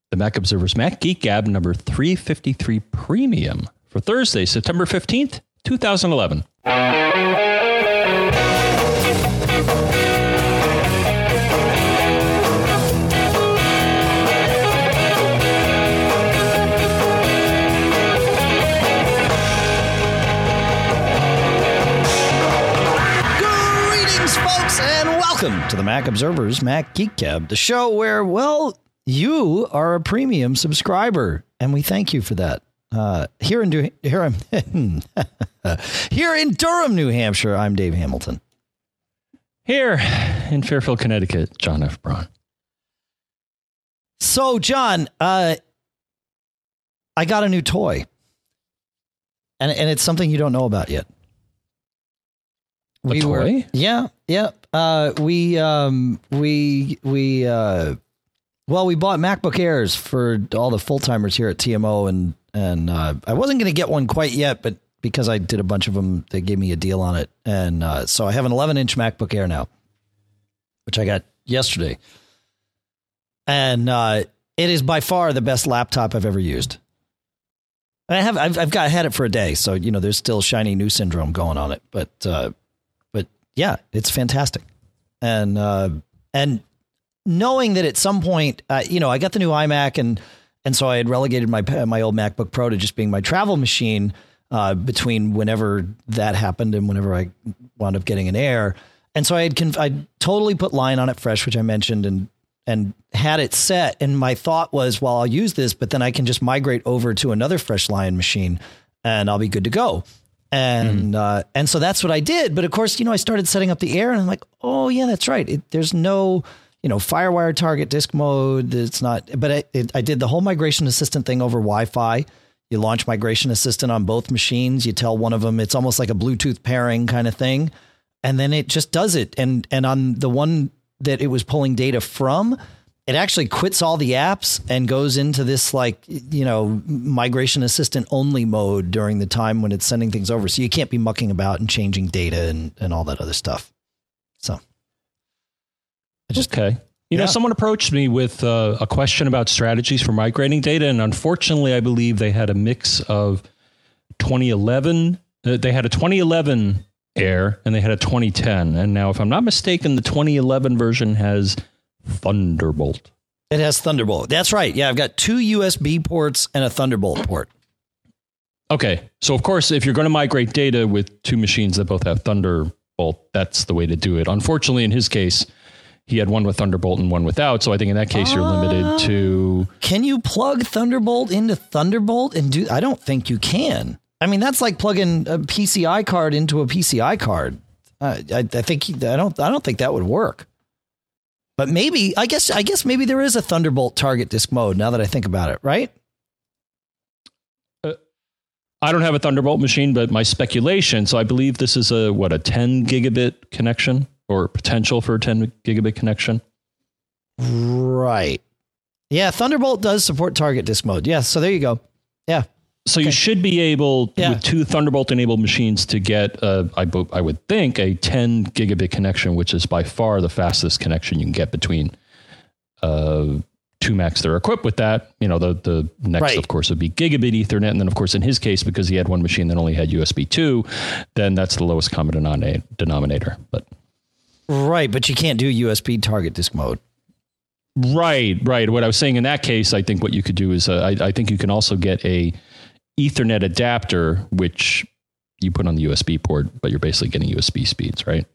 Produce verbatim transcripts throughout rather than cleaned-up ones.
the Mac Observer's Mac Geek Gab number three fifty-three Premium for Thursday, September fifteenth, twenty eleven. Welcome to the Mac Observer's Mac Geek Gab, the show where, well, you are a premium subscriber, and we thank you for that. Uh, here in du- here, I'm here in Durham, New Hampshire, I'm Dave Hamilton. Here in Fairfield, Connecticut, John F. Braun. So, John, uh, I got a new toy, and and it's something you don't know about yet. A we toy? Were, yeah, yeah. Uh, we um, we we uh, well, we bought MacBook Airs for all the full timers here at T M O, and and uh, I wasn't going to get one quite yet, but because I did a bunch of them, they gave me a deal on it, and uh, so I have an eleven inch MacBook Air now, which I got yesterday, and uh, it is by far the best laptop I've ever used. I have I've, I've got had it for a day, so you know there's still shiny new syndrome going on it, but. Uh, Yeah, it's fantastic. And uh, and knowing that at some point, uh, you know, I got the new iMac and and so I had relegated my my old MacBook Pro to just being my travel machine uh, between whenever that happened and whenever I wound up getting an Air. And so I had conf- I totally put Lion on it fresh, which I mentioned, and and had it set. And my thought was, well, I'll use this, but then I can just migrate over to another fresh Lion machine and I'll be good to go. And, mm. uh, and so that's what I did. But of course, you know, I started setting up the Air and I'm like, oh yeah, that's right. It, there's no, you know, FireWire target disk mode. It's not, but I, it, I did the whole Migration Assistant thing over Wi-Fi. You launch Migration Assistant on both machines. You tell one of them, it's almost like a Bluetooth pairing kind of thing. And then it just does it. And, and on the one that it was pulling data from, it actually quits all the apps and goes into this, like, you know, Migration Assistant only mode during the time when it's sending things over. So you can't be mucking about and changing data and, and all that other stuff. So. I just, okay. You yeah. know, someone approached me with uh, a question about strategies for migrating data. And unfortunately, I believe they had a mix of twenty eleven. Uh, they had a twenty eleven Air and they had a twenty ten. And now, if I'm not mistaken, the twenty eleven version has Thunderbolt. It has Thunderbolt. That's right. Yeah, I've got two U S B ports and a Thunderbolt port. Okay. So, of course, if you're going to migrate data with two machines that both have Thunderbolt, that's the way to do it. Unfortunately, in his case, he had one with Thunderbolt and one without. So I think in that case, uh, you're limited to... Can you plug Thunderbolt into Thunderbolt and do... I don't think you can. I mean, that's like plugging a P C I card into a P C I card. Uh, I, I think... I don't, I don't think that would work. But maybe, I guess, I guess maybe there is a Thunderbolt target disk mode now that I think about it, right? Uh, I don't have a Thunderbolt machine, but my speculation, so I believe this is a, what, a ten gigabit connection or potential for a ten gigabit connection? Right. Yeah, Thunderbolt does support target disk mode. Yeah, so there you go. Yeah. So okay. You should be able, yeah. with two Thunderbolt-enabled machines, to get, uh, I, bo- I would think, a ten gigabit connection, which is by far the fastest connection you can get between uh, two Macs that are equipped with that. You know, the, the next, right. of course, would be gigabit Ethernet. And then, of course, in his case, because he had one machine that only had U S B two, then that's the lowest common denom- denominator. But Right, but you can't do U S B target disk mode. Right, right. What I was saying in that case, I think what you could do is, uh, I, I think you can also get a Ethernet adapter, which you put on the U S B port, but you're basically getting U S B speeds, right?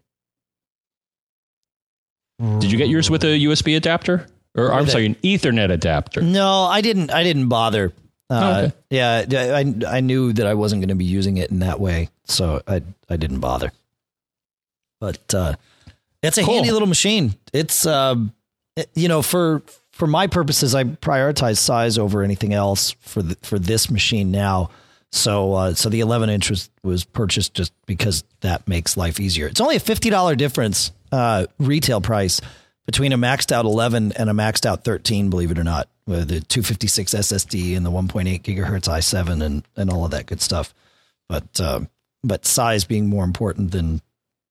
Did you get yours with a U S B adapter? Or I'm sorry, an Ethernet adapter? No, I didn't. I didn't bother. Uh, oh, okay. Yeah, I I knew that I wasn't going to be using it in that way, so I I didn't bother. But uh, it's a cool. handy little machine. It's uh, it, you know, for. For my purposes, I prioritize size over anything else for the, for this machine now. So uh, so the eleven inch was, was purchased just because that makes life easier. It's only a fifty dollars difference uh, retail price between a maxed out eleven and a maxed out thirteen, believe it or not, with the two fifty-six S S D and the one point eight gigahertz i seven and, and all of that good stuff. But uh, but size being more important than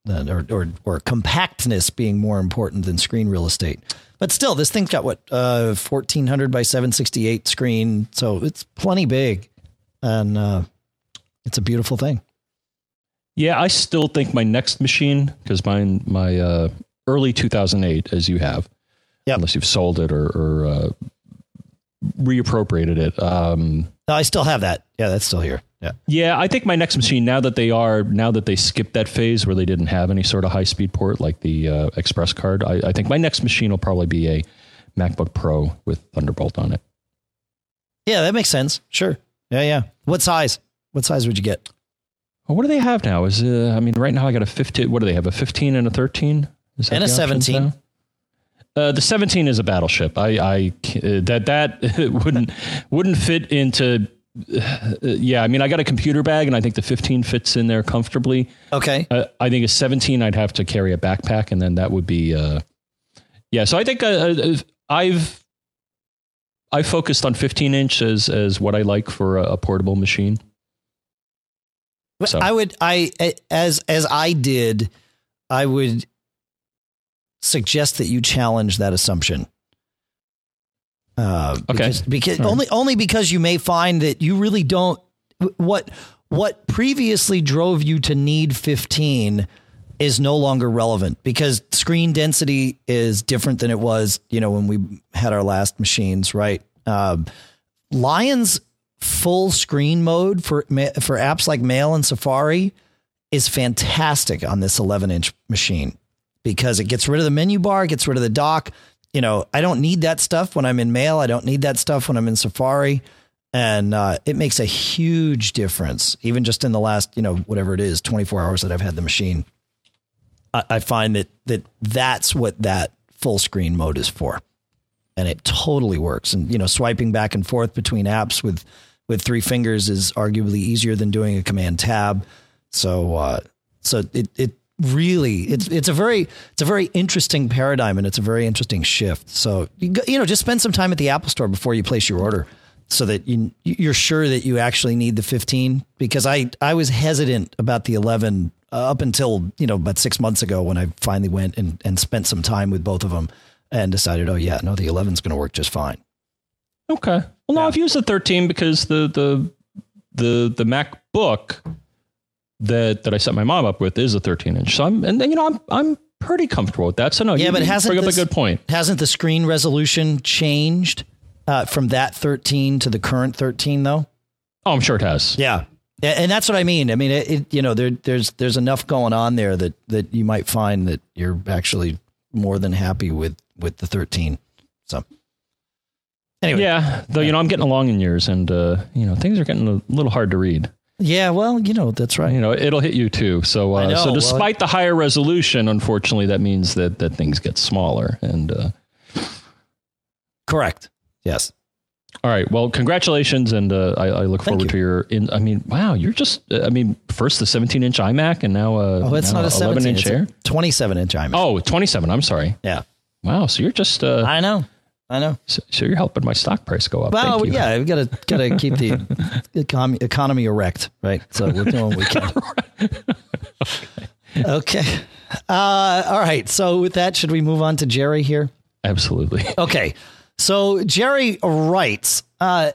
than or, or or compactness being more important than screen real estate. But still, this thing's got what uh, fourteen hundred by seven sixty-eight screen, so it's plenty big, and uh, it's a beautiful thing. Yeah, I still think my next machine, because mine my uh, early two thousand eight, as you have, yep. unless you've sold it or, or uh, reappropriated it. Um, no, I still have that. Yeah, that's still here. Yeah, yeah. I think my next machine, now that they are, now that they skipped that phase where they didn't have any sort of high speed port like the uh, Express card, I, I think my next machine will probably be a MacBook Pro with Thunderbolt on it. Yeah, that makes sense. Sure. Yeah, yeah. What size? What size would you get? Well, what do they have now? Is uh, I mean, right now I got a fifteen. What do they have? A fifteen and a thirteen? Is that and a seventeen. Uh, the seventeen is a battleship. I, I uh, that that wouldn't wouldn't fit into. Uh, yeah, I mean, I got a computer bag, and I think the fifteen fits in there comfortably. Okay. Uh, I think a seventeen, I'd have to carry a backpack, and then that would be. Uh, yeah, so I think uh, I've I focused on fifteen inch as as what I like for a, a portable machine. So. I would, I, as, as I did, I would suggest that you challenge that assumption. Uh, okay. Because, because right. only, only because you may find that you really don't, what, what previously drove you to need fifteen is no longer relevant because screen density is different than it was, you know, when we had our last machines, right? Um, Lion's full screen mode for for apps like Mail and Safari is fantastic on this eleven inch machine because it gets rid of the menu bar, gets rid of the dock. You know, I don't need that stuff when I'm in Mail. I don't need that stuff when I'm in Safari. And uh, it makes a huge difference, even just in the last, you know, whatever it is, twenty-four hours that I've had the machine. I, I find that that that's what that full screen mode is for. And it totally works. And, you know, swiping back and forth between apps with with three fingers is arguably easier than doing a command tab. So, uh, so it, it really, it's, it's a very, it's a very interesting paradigm and it's a very interesting shift. So, you, you know, just spend some time at the Apple Store before you place your order so that you, you're sure that you actually need the fifteen, because I, I was hesitant about the eleven uh, up until, you know, about six months ago when I finally went and, and spent some time with both of them and decided, oh yeah, no, the eleven is going to work just fine. Okay. Well, no, yeah. I've used the thirteen because the the the the MacBook that that I set my mom up with is a thirteen inch. So I'm and you know I'm I'm pretty comfortable with that. So no, yeah, you, but you hasn't bring this, up a good point. Hasn't the screen resolution changed uh, from that thirteen to the current thirteen though? Oh, I'm sure it has. Yeah, and that's what I mean. I mean, it, it you know there there's there's enough going on there that that you might find that you're actually more than happy with with the thirteen. So. Anyway. Yeah, though, you know, I'm getting along in years and, uh, you know, things are getting a little hard to read. Yeah, well, you know, that's right. You know, it'll hit you too. So, uh, know, so despite well, the higher resolution, unfortunately, that means that, that things get smaller. And uh, correct. Yes. All right. Well, congratulations. And uh, I, I look Thank forward you. to your, in, I mean, wow, you're just, uh, I mean, first the seventeen inch iMac and now a oh, it's not a eleven inch Air. twenty-seven inch iMac. Oh, twenty-seven. I'm sorry. Yeah. Wow. So you're just, uh, I know. I know. So, so you're helping my stock price go up. Well, Thank you. yeah, we got to got to keep the econ- economy erect, right? So we're doing what we can. okay. okay. Uh, all right. So with that, should we move on to Jerry here? Absolutely. Okay. So Jerry writes, uh,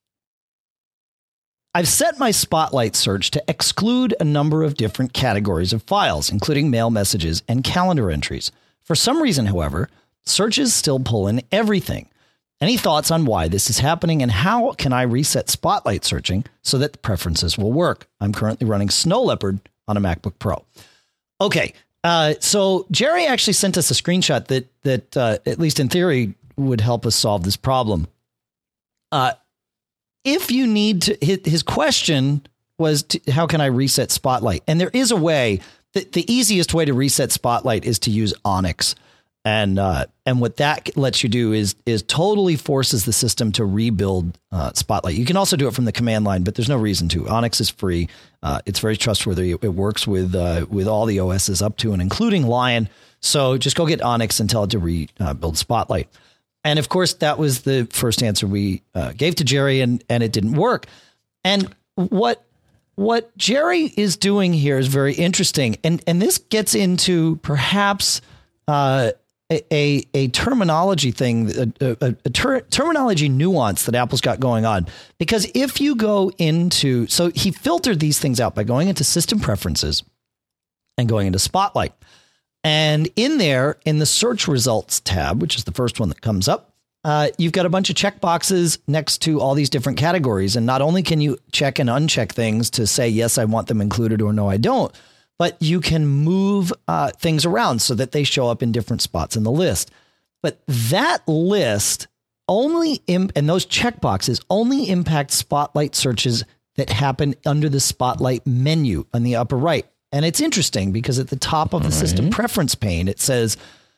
I've set my Spotlight search to exclude a number of different categories of files, including mail messages and calendar entries. For some reason, however, searches still pull in everything. Any thoughts on why this is happening and how can I reset Spotlight searching so that the preferences will work? I'm currently running Snow Leopard on a MacBook Pro. Okay. Uh, so Jerry actually sent us a screenshot that, that uh, at least in theory, would help us solve this problem. Uh, if you need to, his, his question was, to, how can I reset Spotlight? And there is a way that the easiest way to reset Spotlight is to use Onyx. And uh, and what that lets you do is is totally forces the system to rebuild uh, Spotlight. You can also do it from the command line, but there's no reason to. Onyx is free. Uh, it's very trustworthy. It works with uh, with all the O Ss up to and including Lion. So just go get Onyx and tell it to rebuild Spotlight. And of course, that was the first answer we uh, gave to Jerry, and and it didn't work. And what what Jerry is doing here is very interesting. And, and this gets into perhaps uh, a, a, a terminology thing, a, a, a ter- terminology nuance that Apple's got going on. Because if you go into, so he filtered these things out by going into System Preferences and going into Spotlight. And in there, in the Search Results tab, which is the first one that comes up, uh, you've got a bunch of checkboxes next to all these different categories. And not only can you check and uncheck things to say, yes, I want them included, or no, I don't, but you can move uh, things around so that they show up in different spots in the list. But that list only, imp- and those checkboxes only impact Spotlight searches that happen under the Spotlight menu on the upper right. And it's interesting because at the top of the right. System Preference pane, it says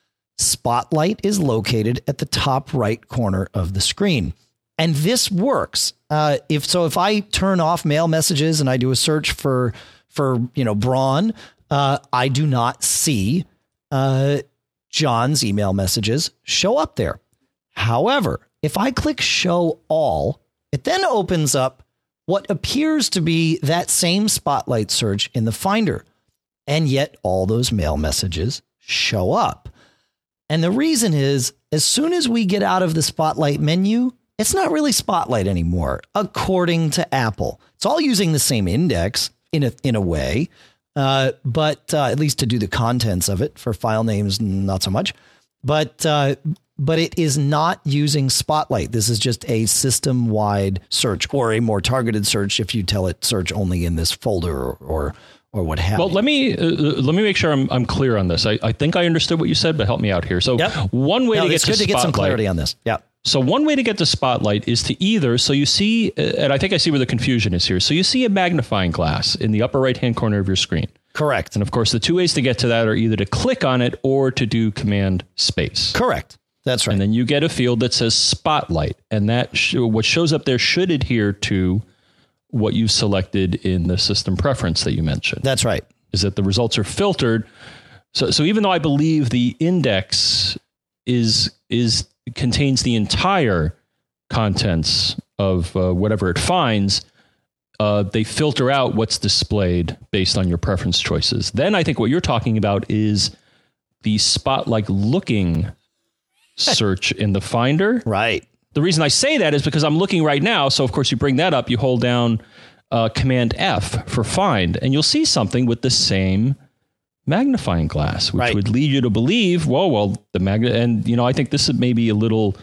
Spotlight is located at the top right corner of the screen. And this works. Uh, if so, if I turn off mail messages and I do a search for, for you know, Braun, uh, I do not see uh, John's email messages show up there. However, if I click Show All, it then opens up what appears to be that same Spotlight search in the Finder. And yet all those mail messages show up. And the reason is, as soon as we get out of the Spotlight menu, it's not really Spotlight anymore, according to Apple. It's all using the same index in a, in a way, uh, but uh, at least to do the contents of it. For file names, not so much. But uh, but it is not using Spotlight. This is just a system-wide search, or a more targeted search if you tell it search only in this folder, or or, or what have you. Well, let me uh, let me make sure I'm I'm clear on this. I, I think I understood what you said, but help me out here. So yep. one way no, to get it's to good to Spotlight, get some clarity on this. Yeah. So one way to get to Spotlight is to either, so you see, and I think I see where the confusion is here. So you see a magnifying glass in the upper right-hand corner of your screen. Correct. And of course, the two ways to get to that are either to click on it or to do Command Space. Correct. That's right. And then you get a field that says Spotlight, and that sh- what shows up there should adhere to what you selected in the system preference that you mentioned. That's right. Is that the results are filtered. So, so even though I believe the index is is contains the entire contents of uh, whatever it finds, uh, they filter out what's displayed based on your preference choices. Then I think what you're talking about is the Spotlight looking search in the Finder. Right. The reason I say that is because I'm looking right now. So, of course, you bring that up, you hold down uh, Command F for find, and you'll see something with the same magnifying glass, which right. would lead you to believe, whoa, well, the magnet, and, you know, I think this is maybe a little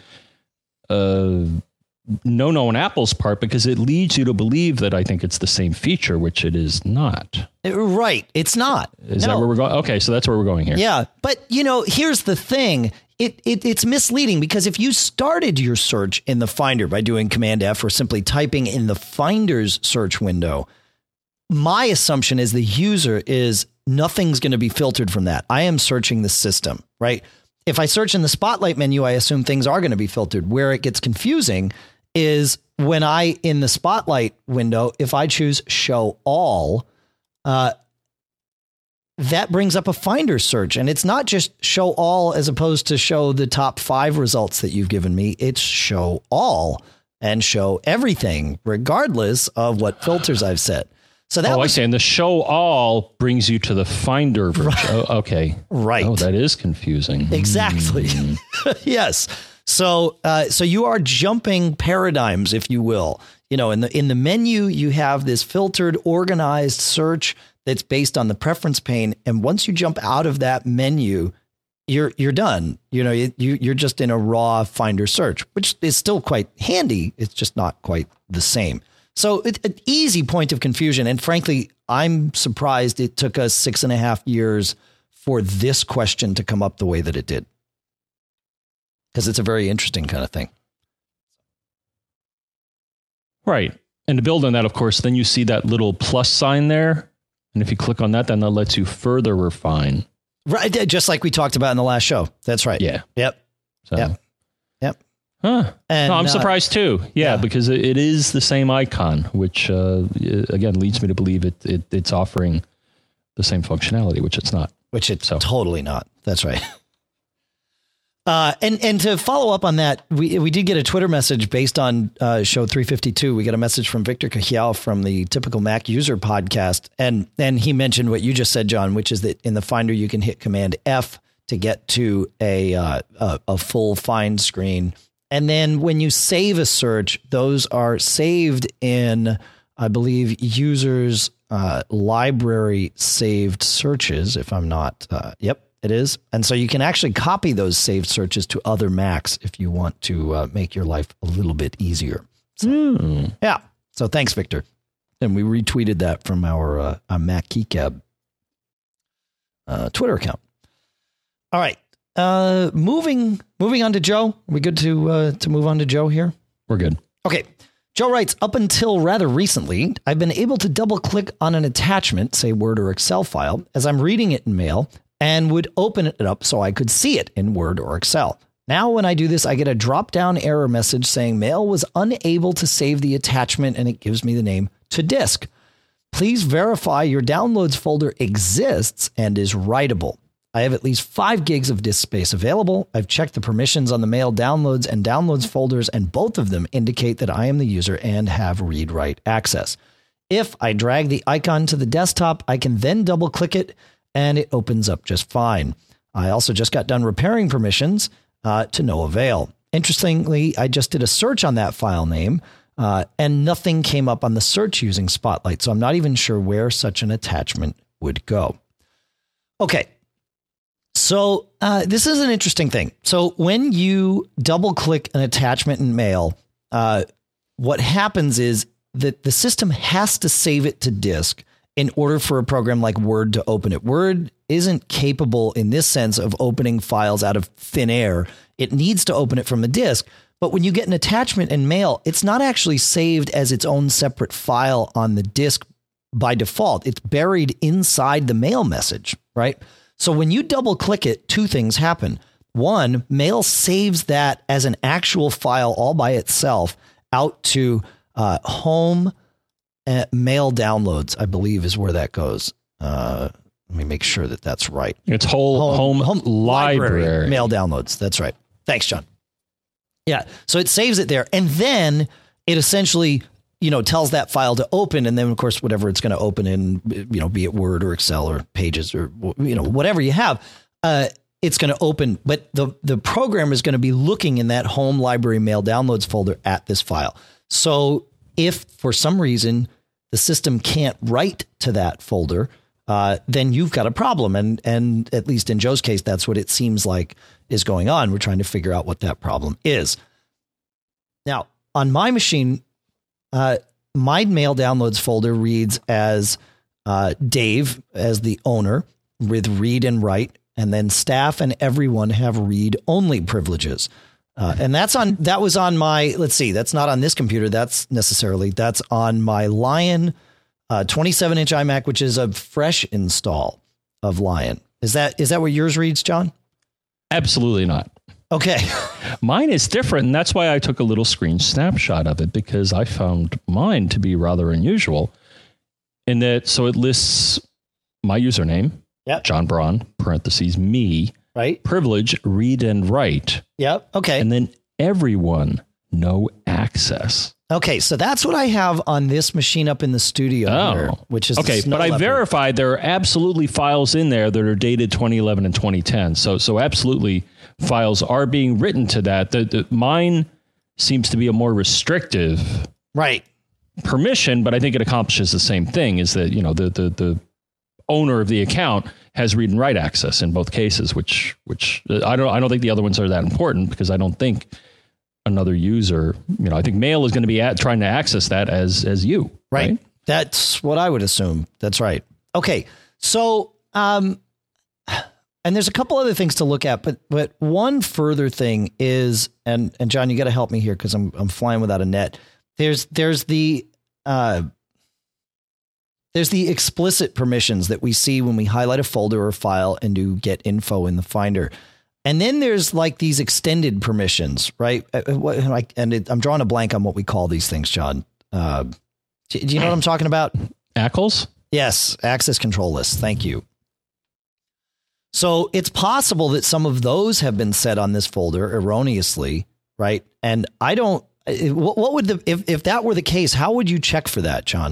uh, no-no on Apple's part, because it leads you to believe that I think it's the same feature, which it is not. Right. It's not. Is no. that where we're going? Okay, so that's where we're going here. Yeah. But, you know, here's the thing. It, it it's misleading, because if you started your search in the Finder by doing Command F or simply typing in the Finder's search window, my assumption as the user is nothing's going to be filtered from that. I am searching the system, right? If I search in the Spotlight menu, I assume things are going to be filtered. Where it gets confusing is when I, in the Spotlight window, if I choose Show All, uh, that brings up a Finder search. And it's not just Show All as opposed to show the top five results that you've given me. It's Show All and show everything, regardless of what filters I've set. So that oh, was, I see. And the Show All brings you to the Finder version. Right. Oh, okay. Right. Oh, that is confusing. Exactly. Mm. Yes. So, uh, so you are jumping paradigms, if you will. You know, in the in the menu, you have this filtered, organized search that's based on the preference pane, and once you jump out of that menu, you're you're done. You know, you you're just in a raw Finder search, which is still quite handy. It's just not quite the same. So it's an easy point of confusion. And frankly, I'm surprised it took us six and a half years for this question to come up the way that it did, because it's a very interesting kind of thing. Right. And to build on that, of course, then you see that little plus sign there. And if you click on that, then that lets you further refine. Right. Just like we talked about in the last show. That's right. Yeah. Yep. So. Yep. Yep. Huh. And, no, I'm uh, surprised too. Yeah, yeah. because it is the same icon, which uh, again leads me to believe it, it it's offering the same functionality, which it's not. Which it's so. totally not. That's right. Uh, and and to follow up on that, we we did get a Twitter message based on uh, show three fifty-two. We got a message from Victor Cahill from the Typical Mac User podcast. And, and he mentioned what you just said, John, which is that in the Finder, you can hit Command F to get to a, uh, a, a full find screen. And then when you save a search, those are saved in, I believe, users uh, library saved searches, if I'm not. Uh, yep. It is. And so you can actually copy those saved searches to other Macs if you want to uh, make your life a little bit easier. So, mm. Yeah. So thanks, Victor. And we retweeted that from our, uh, our Mac Keycab uh, Twitter account. All right. Uh, moving moving on to Joe. Are we good to uh, to move on to Joe here? We're good. Okay. Joe writes, up until rather recently, I've been able to double click on an attachment, say Word or Excel file, as I'm reading it in Mail, and would open it up so I could see it in Word or Excel. Now, when I do this, I get a drop-down error message saying Mail was unable to save the attachment, and it gives me the name to disk. Please verify your downloads folder exists and is writable. I have at least five gigs of disk space available. I've checked the permissions on the Mail downloads and downloads folders, and both of them indicate that I am the user and have read-write access. If I drag the icon to the desktop, I can then double-click it, and it opens up just fine. I also just got done repairing permissions uh, to no avail. Interestingly, I just did a search on that file name uh, and nothing came up on the search using Spotlight. So I'm not even sure where such an attachment would go. Okay. So uh, this is an interesting thing. So when you double click an attachment in Mail, uh, what happens is that the system has to save it to disk in order for a program like Word to open it. Word isn't capable in this sense of opening files out of thin air. It needs to open it from the disk. But when you get an attachment in Mail, it's not actually saved as its own separate file on the disk by default. It's buried inside the Mail message, right? So when you double click it, two things happen. One, Mail saves that as an actual file all by itself out to uh, home. Uh, Mail downloads, I believe, is where that goes. Uh, let me make sure that that's right. It's whole home, home, home library. library. Mail downloads. That's right. Thanks, John. Yeah. So it saves it there. And then it essentially, you know, tells that file to open. And then, of course, whatever it's going to open in, you know, be it Word or Excel or Pages or, you know, whatever you have, uh, it's going to open. But the, the program is going to be looking in that home library Mail downloads folder at this file. So if for some reason the system can't write to that folder, uh, then you've got a problem. And and at least in Joe's case, that's what it seems like is going on. We're trying to figure out what that problem is. Now, on my machine, uh, my Mail downloads folder reads as uh, Dave as the owner with read and write, and then staff and everyone have read only privileges. Uh, and that's on, that was on my, let's see, that's not on this computer. That's necessarily, that's on my Lion uh, twenty-seven inch iMac, which is a fresh install of Lion. Is that, is that what yours reads, John? Absolutely not. Okay. Mine is different. And that's why I took a little screen snapshot of it, because I found mine to be rather unusual in that. So it lists my username, yep. John Braun, parentheses, me. Right. Privilege, read and write. Yep. Okay. And then everyone, no access. Okay. So that's what I have on this machine up in the studio oh. here, which is okay. But I verified there are absolutely files in there that are dated twenty eleven and twenty ten. So so absolutely files are being written to that. The, the, mine seems to be a more restrictive right permission, but I think it accomplishes the same thing. Is that, you know, the the the owner of the account has read and write access in both cases, which which I don't I don't think the other ones are that important, because I don't think another user, you know, I think Mail is going to be at, trying to access that as as you. Right. right. That's what I would assume. That's right. Okay. So, um, and there's a couple other things to look at, but but one further thing is, and and John, you got to help me here because I'm I'm flying without a net. There's there's the uh, there's the explicit permissions that we see when we highlight a folder or file and do get info in the Finder. And then there's like these extended permissions, right? And it, I'm drawing a blank on what we call these things, John. Uh, do, do you know what I'm talking about? A C Ls? Yes. Access control lists. Thank you. So it's possible that some of those have been set on this folder erroneously, right? And I don't, what, what would the, if, if that were the case, how would you check for that, John?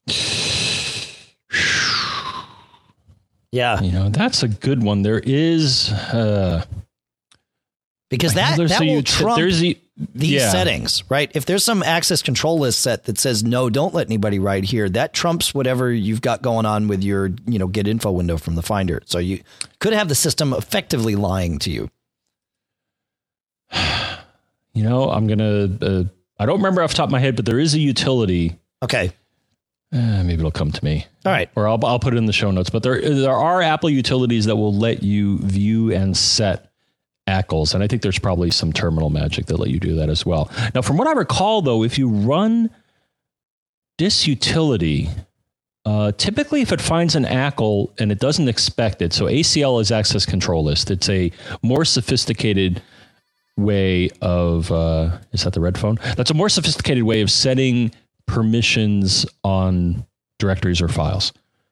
Yeah. You know, that's a good one. There is, uh, because that, that will uti- trump there's a, these yeah. settings, right? If there's some access control list set that says, no, don't let anybody write here, that trumps whatever you've got going on with your, you know, get info window from the Finder. So you could have the system effectively lying to you. You know, I'm going to, uh, I don't remember off the top of my head, but there is a utility. Okay. Uh, maybe it'll come to me. All right. Or I'll, I'll put it in the show notes, but there, there are Apple utilities that will let you view and set A C Ls. And I think there's probably some terminal magic that let you do that as well. Now, from what I recall, though, if you run this utility, uh, typically if it finds an A C L and it doesn't expect it, so A C L is access control list. It's a more sophisticated way of, uh, is that the red phone? That's a more sophisticated way of setting permissions on directories or files.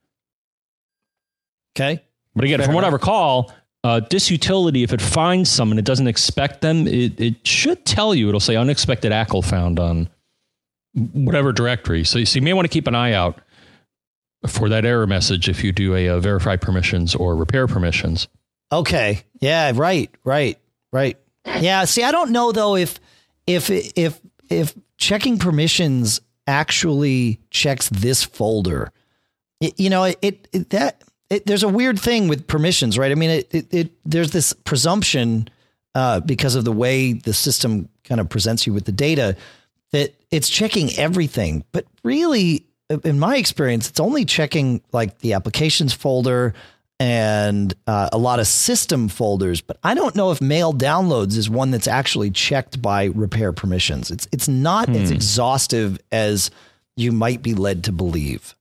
Okay. But again, Fair from what enough. I recall, uh, this utility, if it finds some and it doesn't expect them, it, it should tell you, it'll say unexpected A C L found on whatever directory. So, so you may want to keep an eye out for that error message if you do a, a verify permissions or repair permissions. Okay. Yeah. Right. Right. Right. Yeah. See, I don't know though if if if if checking permissions actually checks this folder. It, you know, it, it that it, there's a weird thing with permissions, right? I mean, it it, it there's this presumption uh, because of the way the system kind of presents you with the data that it's checking everything, but really, in my experience, it's only checking like the applications folder and uh, a lot of system folders, but I don't know if mail downloads is one that's actually checked by repair permissions. It's it's not hmm. as exhaustive as you might be led to believe.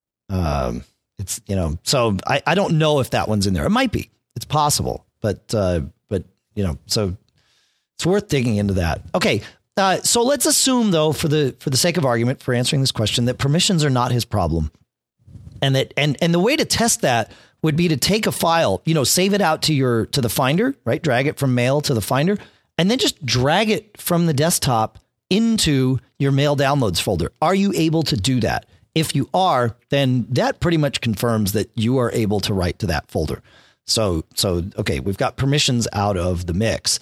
Um, it's, you know, so I, I don't know if that one's in there. It might be. It's possible, but uh, but you know, so it's worth digging into that. Okay, uh, so let's assume though, for the for the sake of argument, for answering this question, that permissions are not his problem, and that and and the way to test that would be to take a file, you know, save it out to your to the Finder, right? Drag it from Mail to the Finder, and then just drag it from the desktop into your Mail Downloads folder. Are you able to do that? If you are, then that pretty much confirms that you are able to write to that folder. So, so okay, we've got permissions out of the mix.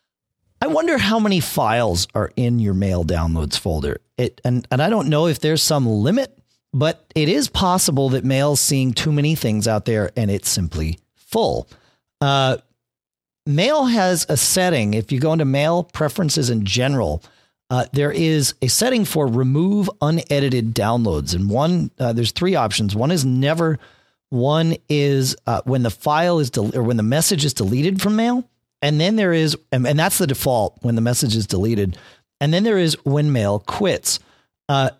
I wonder how many files are in your Mail Downloads folder. It and and I don't know if there's some limit. But it is possible that Mail's seeing too many things out there and it's simply full. Uh, Mail has a setting. If you go into Mail Preferences in general, uh, there is a setting for remove unedited downloads. And one, uh, there's three options. One is never. One is uh, when the file is del- or when the message is deleted from Mail. And then there is, and, and that's the default when the message is deleted. And then there is when Mail quits. Uh,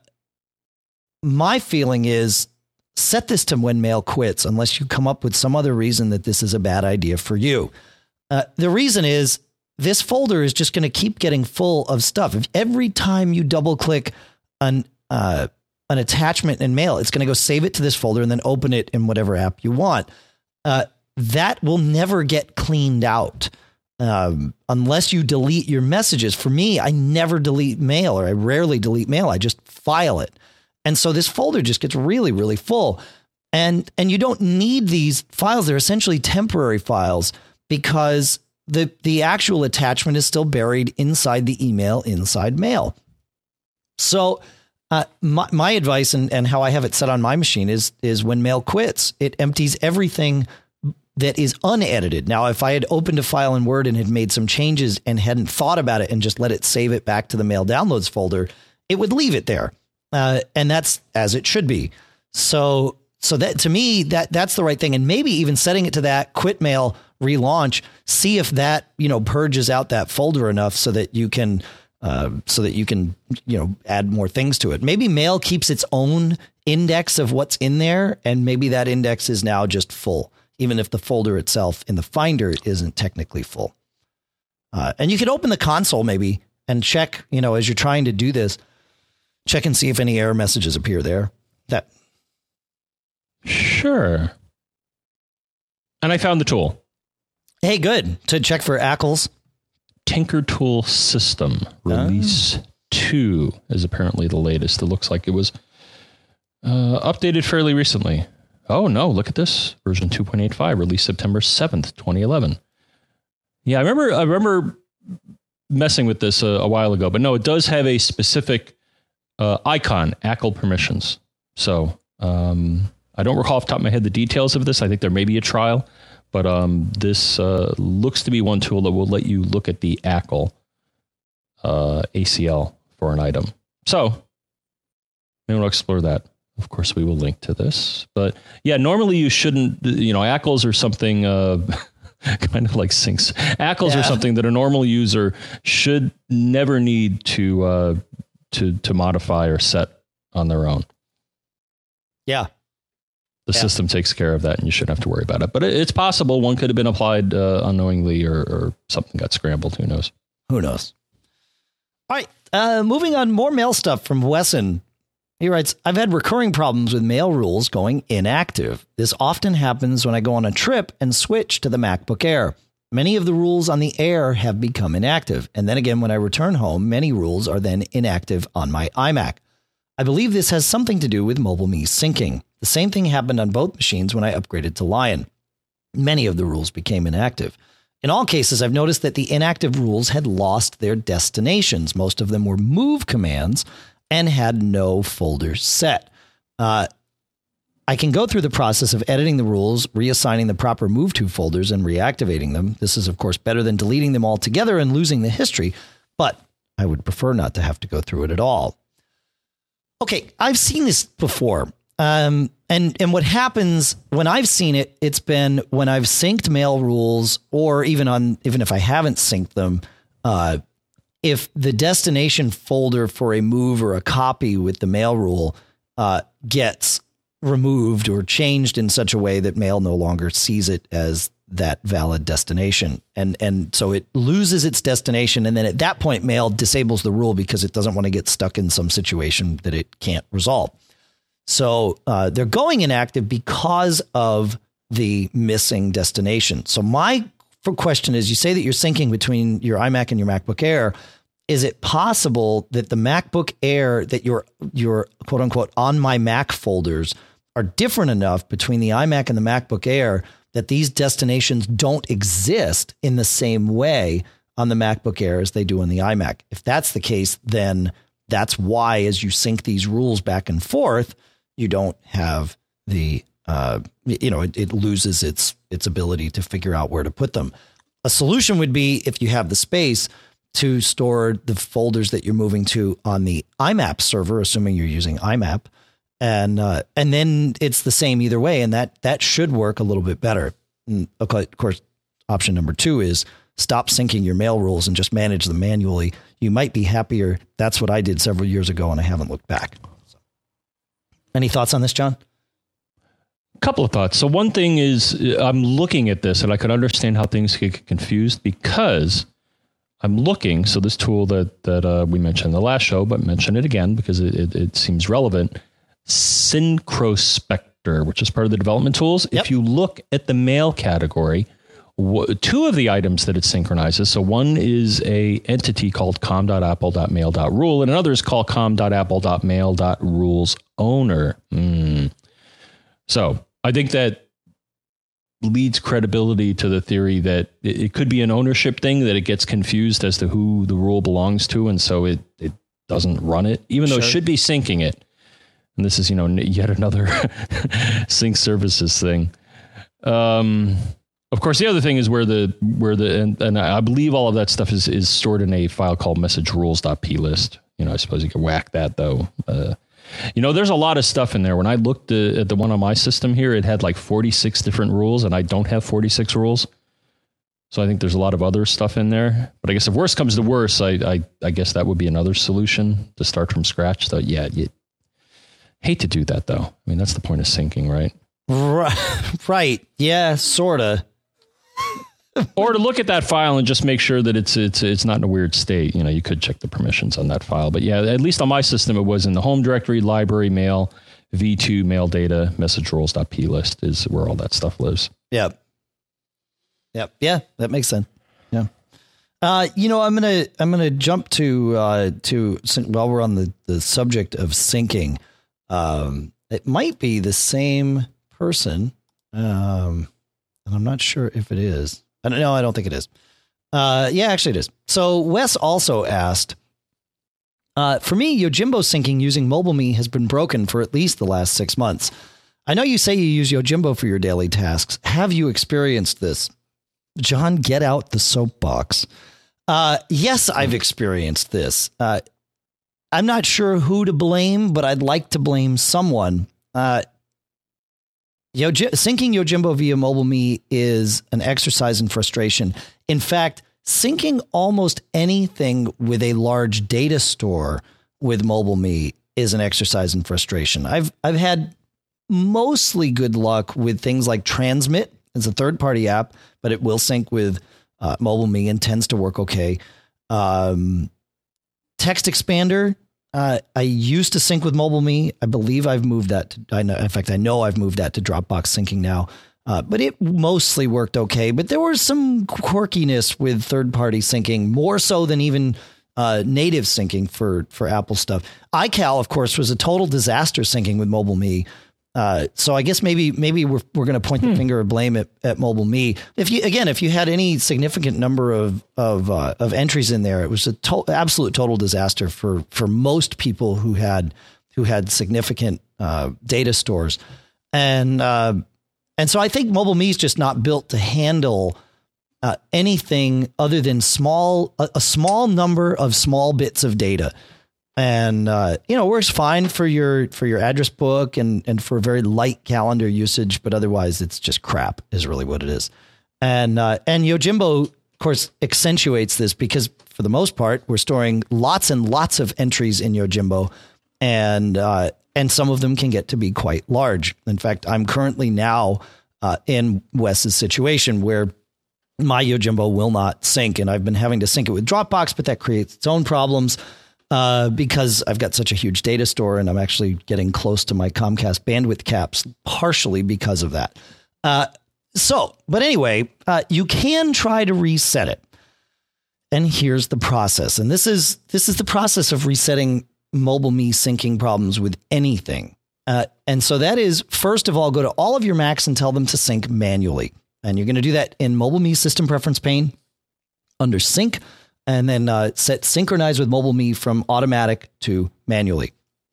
My feeling is set this to when Mail quits, unless you come up with some other reason that this is a bad idea for you. Uh, the reason is this folder is just going to keep getting full of stuff. If every time you double click an, uh, an attachment in Mail, it's going to go save it to this folder and then open it in whatever app you want. Uh, that will never get cleaned out um, unless you delete your messages. For me, I never delete Mail, or I rarely delete Mail. I just file it. And so this folder just gets really, really full. And and you don't need these files. They're essentially temporary files because the, the actual attachment is still buried inside the email, inside Mail. So uh, my, my advice and, and how I have it set on my machine is, is when Mail quits, it empties everything that is unedited. Now, if I had opened a file in Word and had made some changes and hadn't thought about it and just let it save it back to the Mail Downloads folder, it would leave it there. Uh, and that's as it should be. So, so that to me, that that's the right thing. And maybe even setting it to that quit Mail, relaunch, see if that, you know, purges out that folder enough so that you can, uh, so that you can, you know, add more things to it. Maybe Mail keeps its own index of what's in there. And maybe that index is now just full, even if the folder itself in the Finder isn't technically full. Uh, and you could open the console maybe and check, you know, as you're trying to do this, check and see if any error messages appear there. That sure. And I found the tool. Hey, good. To check for A C Ls. Tinker Tool System release oh. two is apparently the latest. It looks like it was uh, updated fairly recently. Oh, no, look at this. Version two point eight five, released September seventh, twenty eleven. Yeah, I remember I remember messing with this a, a while ago, but no, it does have a specific uh, icon, A C L permissions. So um, I don't recall off the top of my head the details of this. I think there may be a trial, but um, this uh, looks to be one tool that will let you look at the A C L uh, A C L for an item. So maybe we'll explore that. Of course, we will link to this. But yeah, normally you shouldn't, you know, A C Ls are something uh, kind of like syncs. A C Ls yeah. are something that a normal user should never need to uh, to to modify or set on their own. Yeah. The yeah. system takes care of that and you shouldn't have to worry about it. But it's possible one could have been applied uh, unknowingly or, or something got scrambled. Who knows? Who knows? All right. Uh, moving on, more mail stuff from Wesson. He writes, I've had recurring problems with mail rules going inactive. This often happens when I go on a trip and switch to the MacBook Air. Many of the rules on the Air have become inactive. And then again, when I return home, many rules are then inactive on my iMac. I believe this has something to do with MobileMe syncing. The same thing happened on both machines when I upgraded to Lion. Many of the rules became inactive. In all cases, I've noticed that the inactive rules had lost their destinations. Most of them were move commands and had no folder set. Uh, I can go through the process of editing the rules, reassigning the proper move to folders, and reactivating them. This is, of course, better than deleting them altogether and losing the history, but I would prefer not to have to go through it at all. Okay, I've seen this before. Um, and, and what happens when I've seen it, it's been when I've synced mail rules, or even on, even if I haven't synced them, uh, if the destination folder for a move or a copy with the mail rule uh, gets removed or changed in such a way that mail no longer sees it as that valid destination. And, and so it loses its destination. And then at that point, mail disables the rule because it doesn't want to get stuck in some situation that it can't resolve. So uh, they're going inactive because of the missing destination. So my question is, you say that you're syncing between your iMac and your MacBook Air. Is it possible that the MacBook Air, that your your quote unquote on my Mac folders are different enough between the iMac and the MacBook Air that these destinations don't exist in the same way on the MacBook Air as they do on the iMac? If that's the case, then that's why as you sync these rules back and forth, you don't have the uh, you know, it, it loses its its ability to figure out where to put them. A solution would be, if you have the space, to store the folders that you're moving to on the I MAP server, assuming you're using I MAP, and uh, and then it's the same either way, and that that should work a little bit better. And of course, option number two is stop syncing your mail rules and just manage them manually. You might be happier. That's what I did several years ago, and I haven't looked back. So. Any thoughts on this, John? Couple of thoughts. So one thing is, I'm looking at this and I could understand how things get confused because I'm looking. So this tool that that uh, we mentioned in the last show, but mention it again because it, it, it seems relevant. Syncrospector, which is part of the development tools. Yep. If you look at the mail category, w- two of the items that it synchronizes. So one is a entity called com dot apple dot mail dot rule, and another is called com dot apple dot mail dot rules owner. Mm. So I think that leads credibility to the theory that it, it could be an ownership thing, that it gets confused as to who the rule belongs to. And so it, it doesn't run it, even though sure. it should be syncing it. And this is, you know, yet another sync services thing. Um, of course, the other thing is where the, where the, and, and I believe all of that stuff is, is stored in a file called message rules dot p list. You know, I suppose you could whack that though. Uh, You know, there's a lot of stuff in there. When I looked uh, at the one on my system here, it had like forty-six different rules, and I don't have forty-six rules. So I think there's a lot of other stuff in there. But I guess if worse comes to worse, I I, I guess that would be another solution to start from scratch. So yeah, you hate to do that, though. I mean, that's the point of syncing, right? Right. Right. Yeah, sort of. Or to look at that file and just make sure that it's it's it's not in a weird state. You know, you could check the permissions on that file. But yeah, at least on my system, it was in the home directory, library, mail, V two, mail data, message rules dot p list is where all that stuff lives. Yeah. Yep. Yeah, that makes sense. Yeah. Uh, you know, I'm gonna I'm gonna jump to uh, to while we're on the, the subject of syncing. Um, it might be the same person, um, and I'm not sure if it is. I don't know. I don't think it is. Uh, yeah, actually, it is. So Wes also asked. Uh, for me, Yojimbo syncing using MobileMe has been broken for at least the last six months. I know you say you use Yojimbo for your daily tasks. Have you experienced this? John, get out the soapbox. Uh, yes, I've experienced this. Uh, I'm not sure who to blame, but I'd like to blame someone. Uh, Yoji- syncing Yojimbo via MobileMe is an exercise in frustration. In fact, syncing almost anything with a large data store with MobileMe is an exercise in frustration. I've I've had mostly good luck with things like Transmit. It's a third-party app, but it will sync with uh, MobileMe and tends to work okay. Um, Text Expander, uh, I used to sync with MobileMe. I believe I've moved that. To, I know, in fact, I know I've moved that to Dropbox syncing now. Uh, but it mostly worked okay. But there was some quirkiness with third-party syncing, more so than even uh, native syncing for for Apple stuff. iCal, of course, was a total disaster syncing with MobileMe. Uh, so I guess maybe maybe we're we're going to point the hmm. finger of blame at, at MobileMe. If you again, if you had any significant number of of uh, of entries in there, it was a to- absolute total disaster for for most people who had who had significant uh, data stores, and. Uh, And so I think MobileMe is just not built to handle uh, anything other than small, a, a small number of small bits of data. And, uh, you know, works fine for your for your address book and, and for very light calendar usage. But otherwise, it's just crap is really what it is. And uh, and Yojimbo, of course, accentuates this because for the most part, we're storing lots and lots of entries in Yojimbo. And uh And some of them can get to be quite large. In fact, I'm currently now uh, in Wes's situation where my Yojimbo will not sync. And I've been having to sync it with Dropbox, but that creates its own problems uh, because I've got such a huge data store and I'm actually getting close to my Comcast bandwidth caps, partially because of that. Uh, so, but anyway, uh, you can try to reset it. And here's the process. And this is this is the process of resetting MobileMe syncing problems with anything. Uh, and so that is, first of all, go to all of your Macs and tell them to sync manually. And you're going to do that in MobileMe System Preference pane under Sync, and then uh, set Synchronize with MobileMe from automatic to manually.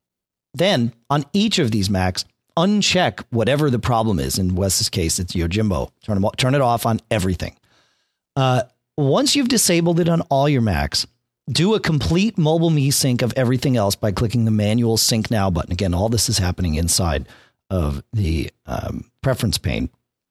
Then on each of these Macs, uncheck whatever the problem is. In Wes's case, it's Yojimbo. Turn, them, turn it off on everything. Uh, once you've disabled it on all your Macs, do a complete MobileMe sync of everything else by clicking the manual Sync Now button. Again, all this is happening inside of the um, preference pane.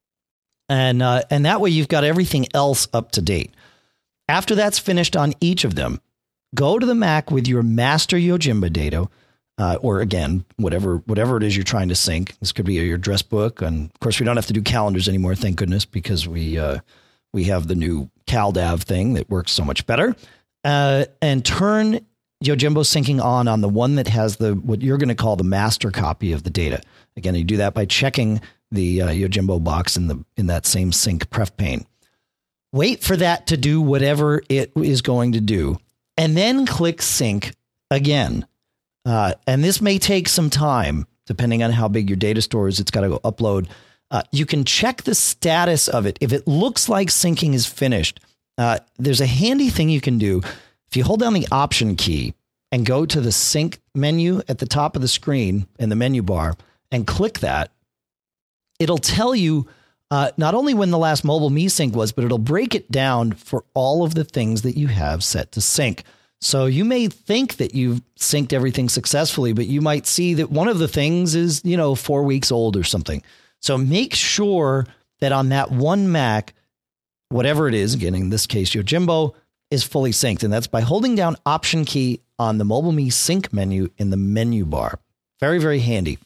And uh, and that way you've got everything else up to date. After that's finished on each of them, go to the Mac with your master Yojimbo data, uh, or again, whatever whatever it is you're trying to sync. This could be your address book. And of course, we don't have to do calendars anymore, thank goodness, because we uh, we have the new CalDAV thing that works so much better. Uh, and turn Yojimbo syncing on on the one that has the what you're going to call the master copy of the data. Again, you do that by checking the uh, Yojimbo box in the in that same sync pref pane. Wait for that to do whatever it is going to do, and then click sync again. Uh, and this may take some time, depending on how big your data store is. It's got to go upload. Uh, you can check the status of it. If it looks like syncing is finished, Uh, there's a handy thing you can do. If you hold down the Option key and go to the sync menu at the top of the screen in the menu bar and click that, it'll tell you uh, not only when the last MobileMe sync was, but it'll break it down for all of the things that you have set to sync. So you may think that you've synced everything successfully, but you might see that one of the things is, you know, four weeks old or something. So make sure that on that one Mac, whatever it is, again, in this case, Yojimbo, is fully synced. And that's by holding down Option key on the MobileMe sync menu in the menu bar. Very, very handy.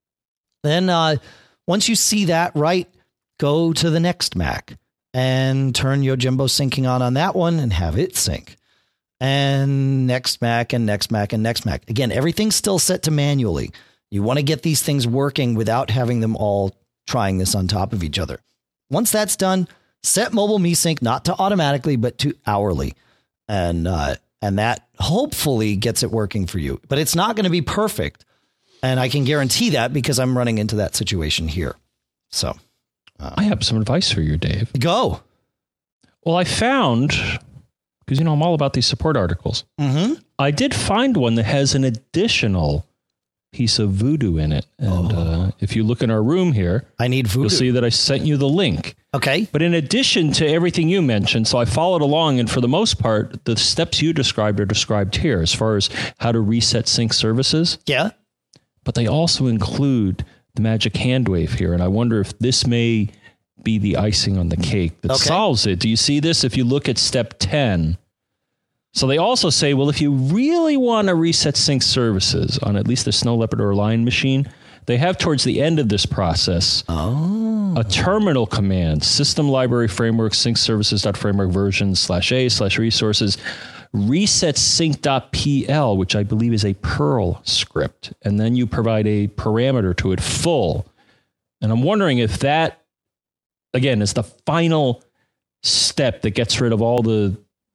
Then uh, once you see that right, go to the next Mac and turn Yojimbo syncing on on that one and have it sync. And next Mac and next Mac and next Mac. Again, everything's still set to manually. You want to get these things working without having them all trying this on top of each other. Once that's done, Set Mobile Me Sync not to automatically, but to hourly. And, uh, and that hopefully gets it working for you. But it's not going to be perfect. And I can guarantee that because I'm running into that situation here. So uh, I have some advice for you, Dave. Go. Well, I found, because, you know, I'm all about these support articles. Mm-hmm. I did find one that has an additional piece of voodoo in it. And oh. uh, if you look in our room here, I need voodoo. You'll see that I sent you the link. Okay. But in addition to everything you mentioned, so I followed along, and for the most part, the steps you described are described here as far as how to reset sync services. Yeah. But they also include the magic hand wave here. And I wonder if this may be the icing on the cake that okay. solves it. Do you see this? If you look at step ten. So they also say, well, if you really want to reset sync services on at least a Snow Leopard or a Lion machine, they have towards the end of this process oh. a terminal command, system library framework, sync services.framework version slash a slash resources, reset sync.pl, which I believe is a Perl script. And then you provide a parameter to it full. And I'm wondering if that, again, is the final step that gets rid of all the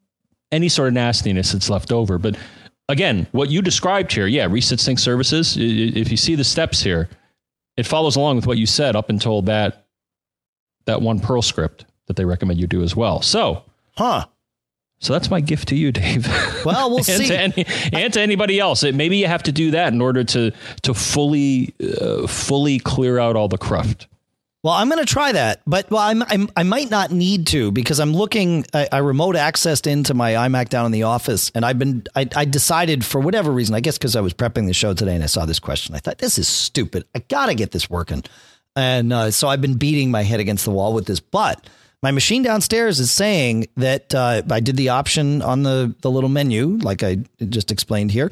any sort of nastiness that's left over. But again, what you described here, yeah, reset sync services, if you see the steps here, it follows along with what you said up until that that one Perl script that they recommend you do as well. So, huh. So that's my gift to you, Dave. Well, we'll and see. To any, and to anybody else. It, maybe you have to do that in order to to fully uh, fully clear out all the cruft. Well, I'm going to try that, but well, I'm, I'm, I might not need to because I'm looking, I, I remote accessed into my iMac down in the office, and I've been, I, I decided for whatever reason, I guess because I was prepping the show today and I saw this question, I thought, this is stupid. I got to get this working. And uh, so I've been beating my head against the wall with this, but my machine downstairs is saying that uh, I did the option on the, the little menu, like I just explained here.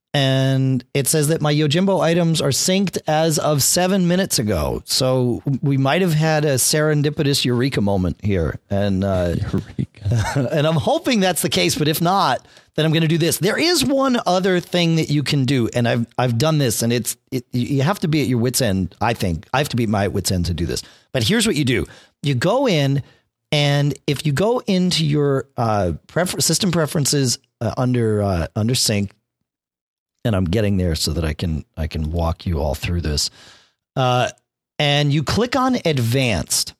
And it says that my Yojimbo items are synced as of seven minutes ago. So we might have had a serendipitous eureka moment here. And uh, eureka. And I'm hoping that's the case. But if not, then I'm going to do this. There is one other thing that you can do. And I've I've done this, and it's it, you have to be at your wit's end. I think I have to be at my wit's end to do this. But here's what you do. You go in, and if you go into your uh, prefer- system preferences uh, under uh, under sync, and I'm getting there so that I can I can walk you all through this. Uh, and you click on advanced.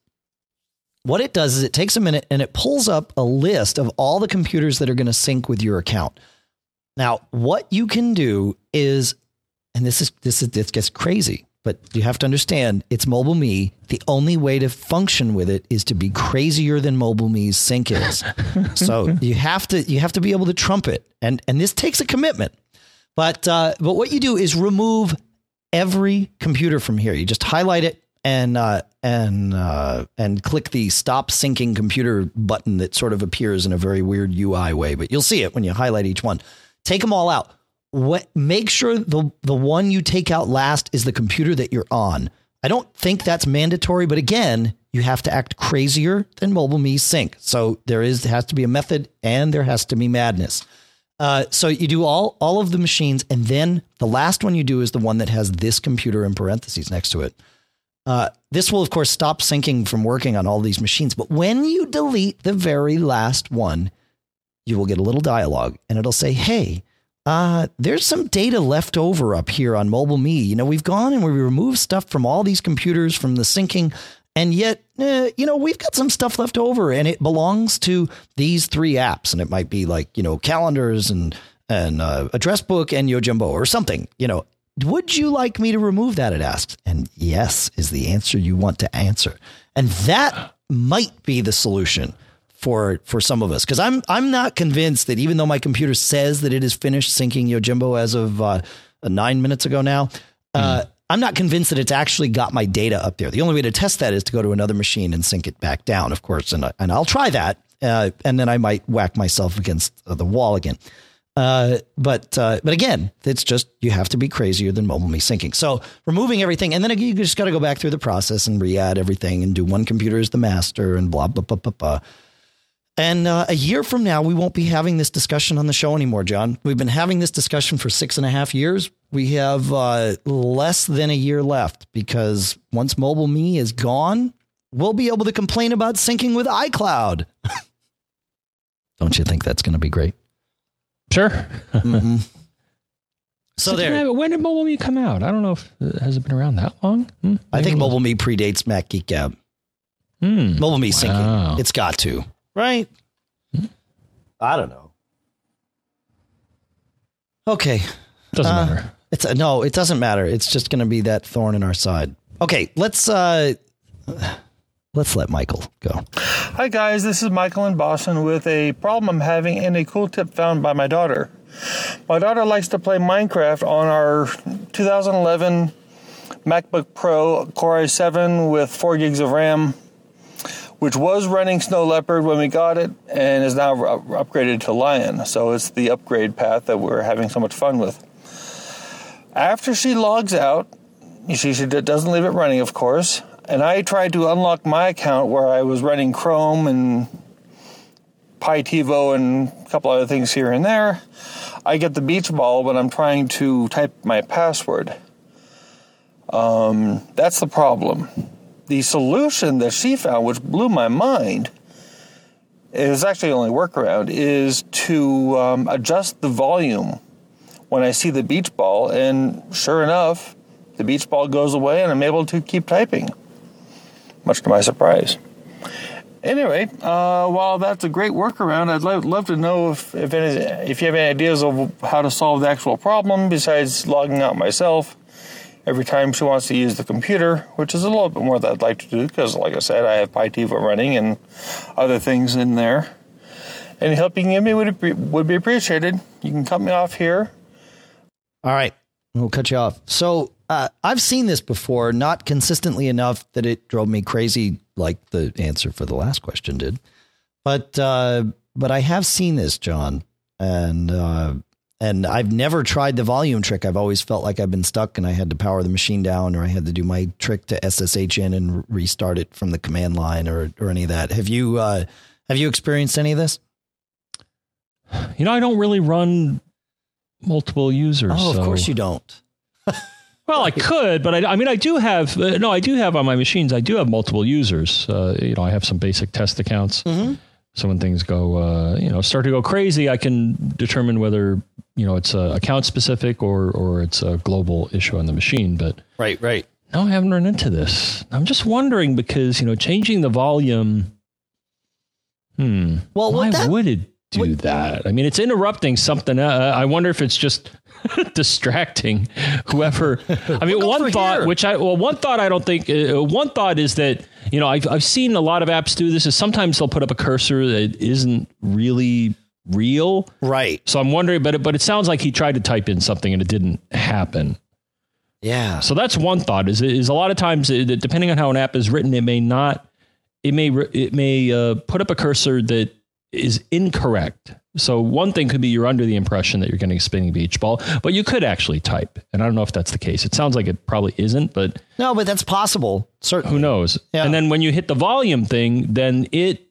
What it does is it takes a minute and it pulls up a list of all the computers that are going to sync with your account. Now, what you can do is, and this is this is this gets crazy, but you have to understand it's Mobile Me. The only way to function with it is to be crazier than Mobile Me's sync is. So you have to you have to be able to trump it, and and this takes a commitment. But uh, but what you do is remove every computer from here. You just highlight it and uh, and uh, and click the stop syncing computer button that sort of appears in a very weird U I way. But you'll see it when you highlight each one. Take them all out. What, make sure the the one you take out last is the computer that you're on. I don't think that's mandatory, but again, you have to act crazier than Mobile Me Sync. So there is has to be a method and there has to be madness. Uh, so you do all, all of the machines, and then the last one you do is the one that has this computer in parentheses next to it. Uh, this will, of course, stop syncing from working on all these machines. But when you delete the very last one, you will get a little dialogue, and it'll say, hey, uh, there's some data left over up here on Mobile Me. You know, we've gone and we removed stuff from all these computers from the syncing. And yet, uh, you know, we've got some stuff left over, and it belongs to these three apps. And it might be like, you know, calendars and and uh, address book and Yojimbo or something. You know, would you like me to remove that? It asks. And yes is the answer you want to answer. And that might be the solution for for some of us, because I'm I'm not convinced that even though my computer says that it is finished syncing Yojimbo as of uh, nine minutes ago now. Uh, mm. I'm not convinced that it's actually got my data up there. The only way to test that is to go to another machine and sync it back down, of course. And, and I'll try that. Uh, and then I might whack myself against the wall again. Uh, but uh, but again, it's just you have to be crazier than Mobile Me syncing. So removing everything. And then you just got to go back through the process and re-add everything and do one computer as the master and blah, blah, blah, blah, blah. And uh, a year from now, we won't be having this discussion on the show anymore, John. We've been having this discussion for six and a half years. We have uh, less than a year left because once Mobile Me is gone, we'll be able to complain about syncing with iCloud. Don't you think that's going to be great? Sure. Mm-hmm. So, so there. When did MobileMe come out? I don't know if uh, has it been around that long. Hmm? I think MobileMe predates Mac Geek Gab. Hmm. MobileMe syncing. Wow. It's got to, right? Hmm? I don't know. Okay. Doesn't uh, matter. It's a, no, it doesn't matter. It's just going to be that thorn in our side. Okay, let's uh, let's let Michael go. Hi guys, this is Michael in Boston with a problem I'm having and a cool tip found by my daughter. My daughter likes to play Minecraft on our two thousand eleven MacBook Pro Core i seven with four gigs of RAM, which was running Snow Leopard when we got it and is now up- upgraded to Lion. So it's the upgrade path that we're having so much fun with. After she logs out, she, she doesn't leave it running, of course, and I tried to unlock my account where I was running Chrome and PyTivo and a couple other things here and there. I get the beach ball when I'm trying to type my password. Um, that's the problem. The solution that she found, which blew my mind, is actually the only workaround, is to um, adjust the volume when I see the beach ball, and sure enough, the beach ball goes away and I'm able to keep typing, much to my surprise. Anyway, uh, while that's a great workaround, I'd lo- love to know if if, any, if you have any ideas of how to solve the actual problem besides logging out myself every time she wants to use the computer, which is a little bit more that I'd like to do because, like I said, I have PyTivo running and other things in there. Any help you can give me would be, would be appreciated. You can cut me off here. All right, we'll cut you off. So uh, I've seen this before, not consistently enough that it drove me crazy like the answer for the last question did. But uh, but I have seen this, John, and uh, and I've never tried the volume trick. I've always felt like I've been stuck and I had to power the machine down, or I had to do my trick to S S H in and restart it from the command line, or or any of that. Have you uh, have you experienced any of this? You know, I don't really run multiple users. Oh, of so. course you don't. Well, I could, but I, I mean, I do have, uh, no, I do have on my machines, I do have multiple users. Uh, you know, I have some basic test accounts. Mm-hmm. So when things go, uh, you know, start to go crazy, I can determine whether, you know, it's uh, account specific or, or it's a global issue on the machine. But right, right. No, I haven't run into this. I'm just wondering because, you know, changing the volume, hmm, well, why that, would it do what, that? I mean, it's interrupting something. Uh, I wonder if it's just distracting whoever. I mean, one thought, here. which I, well, one thought I don't think, uh, one thought is that, you know, I've, I've seen a lot of apps do this is sometimes they'll put up a cursor that isn't really real. Right. So I'm wondering, but, but it sounds like he tried to type in something and it didn't happen. Yeah. So that's one thought is, is a lot of times, depending on how an app is written, it may not, it may, it may uh, put up a cursor that is incorrect. So one thing could be you're under the impression that you're getting a spinning beach ball, but you could actually type. And I don't know if that's the case. It sounds like it probably isn't, but no, but that's possible. Certainly. Who knows? Yeah. And then when you hit the volume thing, then it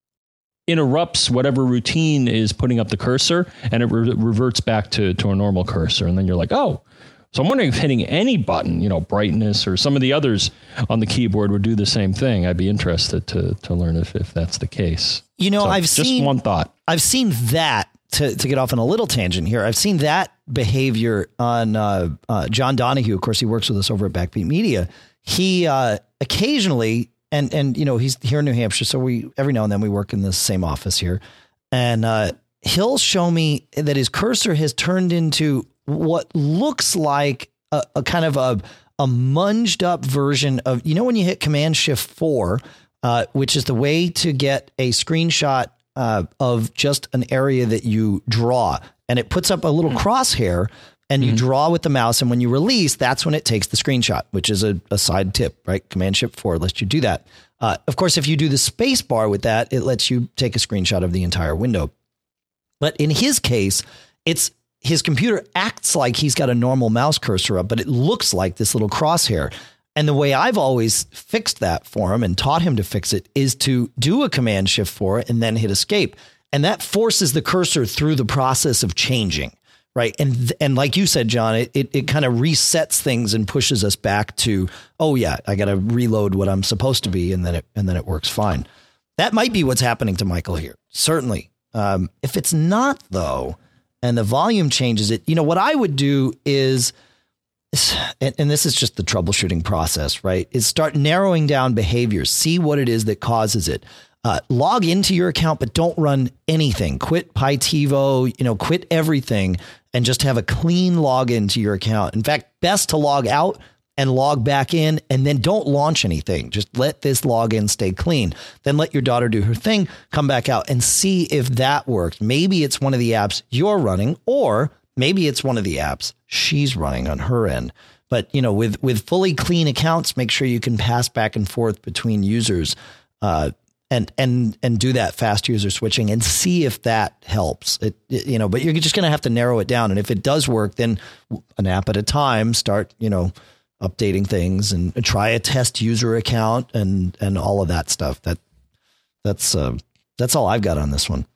interrupts whatever routine is putting up the cursor and it re- reverts back to, to a normal cursor. And then you're like, oh, so I'm wondering if hitting any button, you know, brightness or some of the others on the keyboard would do the same thing. I'd be interested to to learn if, if that's the case. You know, so I've just seen one thought. I've seen that to, to get off on a little tangent here. I've seen that behavior on uh, uh, John Donahue. Of course, he works with us over at Backbeat Media. He uh, occasionally, and and you know, he's here in New Hampshire, so we every now and then we work in the same office here, and uh, he'll show me that his cursor has turned into what looks like a, a kind of a, a munged up version of, you know, when you hit Command Shift four, uh, which is the way to get a screenshot uh, of just an area that you draw, and it puts up a little crosshair and you mm-hmm. draw with the mouse. And when you release, that's when it takes the screenshot, which is a, a side tip, right? Command Shift four lets you do that. Uh, of course, if you do the space bar with that, it lets you take a screenshot of the entire window. But in his case, it's, his computer acts like he's got a normal mouse cursor up, but it looks like this little crosshair. And the way I've always fixed that for him and taught him to fix it is to do a Command Shift four and then hit escape. And that forces the cursor through the process of changing, right? And and like you said, John, it it, it kind of resets things and pushes us back to, oh yeah, I got to reload what I'm supposed to be, and then it and then it works fine. That might be what's happening to Michael here, certainly. Um, if it's not though, and the volume changes it, you know what I would do is, and, and this is just the troubleshooting process, right? Is start narrowing down behaviors, see what it is that causes it. Uh, log into your account, but don't run anything. Quit PyTivo, you know, quit everything and just have a clean login to your account. In fact, best to log out and log back in, and then don't launch anything. Just let this login stay clean. Then let your daughter do her thing, come back out and see if that works. Maybe it's one of the apps you're running, or maybe it's one of the apps she's running on her end. But, you know, with, with fully clean accounts, make sure you can pass back and forth between users, uh, and, and, and do that fast user switching and see if that helps. It, it you know, but you're just going to have to narrow it down. And if it does work, then an app at a time, start, you know, updating things and try a test user account and, and all of that stuff. That that's, uh, that's all I've got on this one.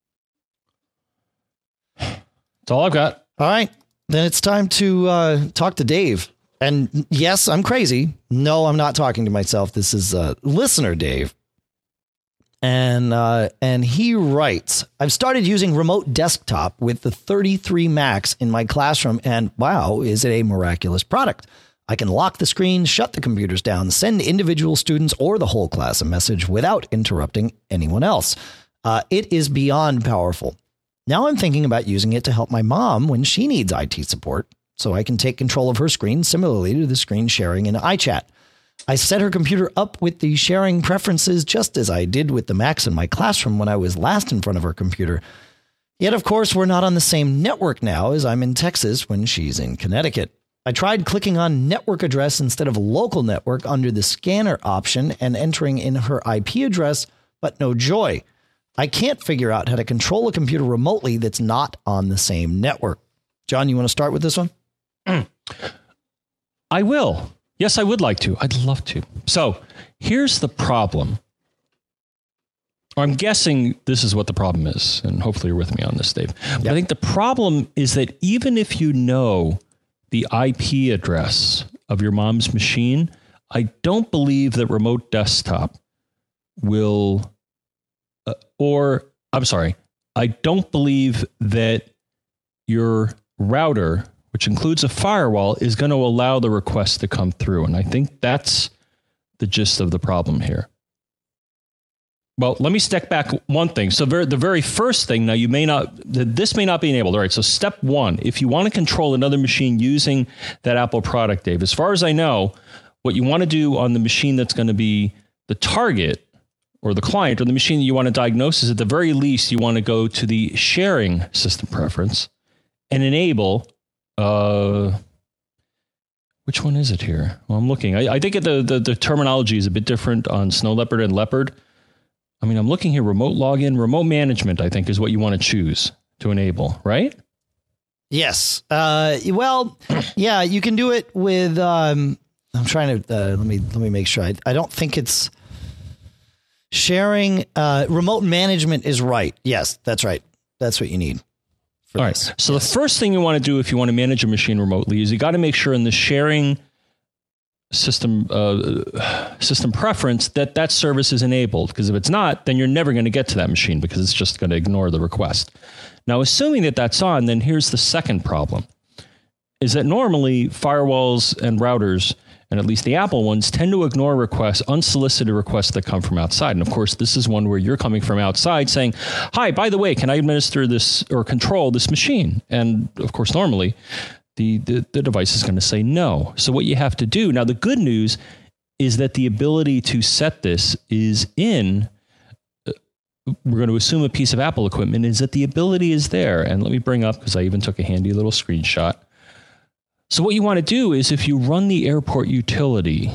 That's all I've got. All right. Then it's time to uh, talk to Dave. And yes, I'm crazy. No, I'm not talking to myself. This is uh, listener Dave. And uh, and he writes, I've started using remote desktop with the thirty-three Max in my classroom, and wow, is it a miraculous product. I can lock the screen, shut the computers down, send individual students or the whole class a message without interrupting anyone else. Uh, it is beyond powerful. Now I'm thinking about using it to help my mom when she needs I T support, so I can take control of her screen similarly to the screen sharing in iChat. I set her computer up with the sharing preferences just as I did with the Macs in my classroom when I was last in front of her computer. Yet, of course, we're not on the same network now, as I'm in Texas when she's in Connecticut. I tried clicking on network address instead of local network under the scanner option and entering in her I P address, but no joy. I can't figure out how to control a computer remotely that's not on the same network. John, you want to start with this one? I will. Yes, I would like to. I'd love to. So here's the problem. I'm guessing this is what the problem is, and hopefully you're with me on this, Dave. Yep. I think the problem is that even if you know the I P address of your mom's machine, I don't believe that remote desktop will, uh, or I'm sorry, I don't believe that your router, which includes a firewall, is going to allow the request to come through. And I think that's the gist of the problem here. Well, let me step back one thing. So very, the very first thing, now you may not, this may not be enabled. All right. So step one, if you want to control another machine using that Apple product, Dave, as far as I know, what you want to do on the machine that's going to be the target or the client or the machine that you want to diagnose is at the very least, you want to go to the sharing system preference and enable, uh, which one is it here? Well, I'm looking. I, I think the, the, the terminology is a bit different on Snow Leopard and Leopard. I mean, I'm looking here, remote login, remote management, I think is what you want to choose to enable, right? Yes. Uh, well, yeah, you can do it with, um, I'm trying to, uh, let me, let me make sure. I, I don't think it's sharing, uh, remote management is right. Yes, that's right. That's what you need. All right. This. So yes. The first thing you want to do if you want to manage a machine remotely is you got to make sure in the sharing system uh, system preference that that service is enabled, because if it's not, then you're never going to get to that machine because it's just going to ignore the request. Now, assuming that that's on, then here's the second problem, is that normally firewalls and routers, and at least the Apple ones, tend to ignore requests, unsolicited requests that come from outside. And of course, this is one where you're coming from outside saying, hi, by the way, can I administer this or control this machine? And of course, normally The, the, the device is going to say no. So what you have to do, now the good news is that the ability to set this is in, uh, we're going to assume a piece of Apple equipment, is that the ability is there. And let me bring up, because I even took a handy little screenshot. So what you want to do is if you run the airport utility,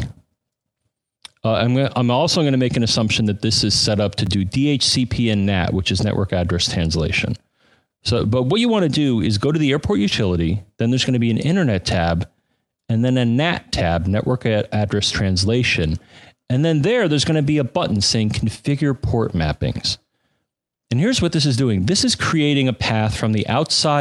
uh, I'm, gonna, I'm also going to make an assumption that this is set up to do D H C P and N A T, which is network address translation. So, but what you want to do is go to the airport utility, then there's going to be an internet tab, and then a N A T tab, network address translation. And then there, there's going to be a button saying configure port mappings. And here's what this is doing. This is creating a path from the outside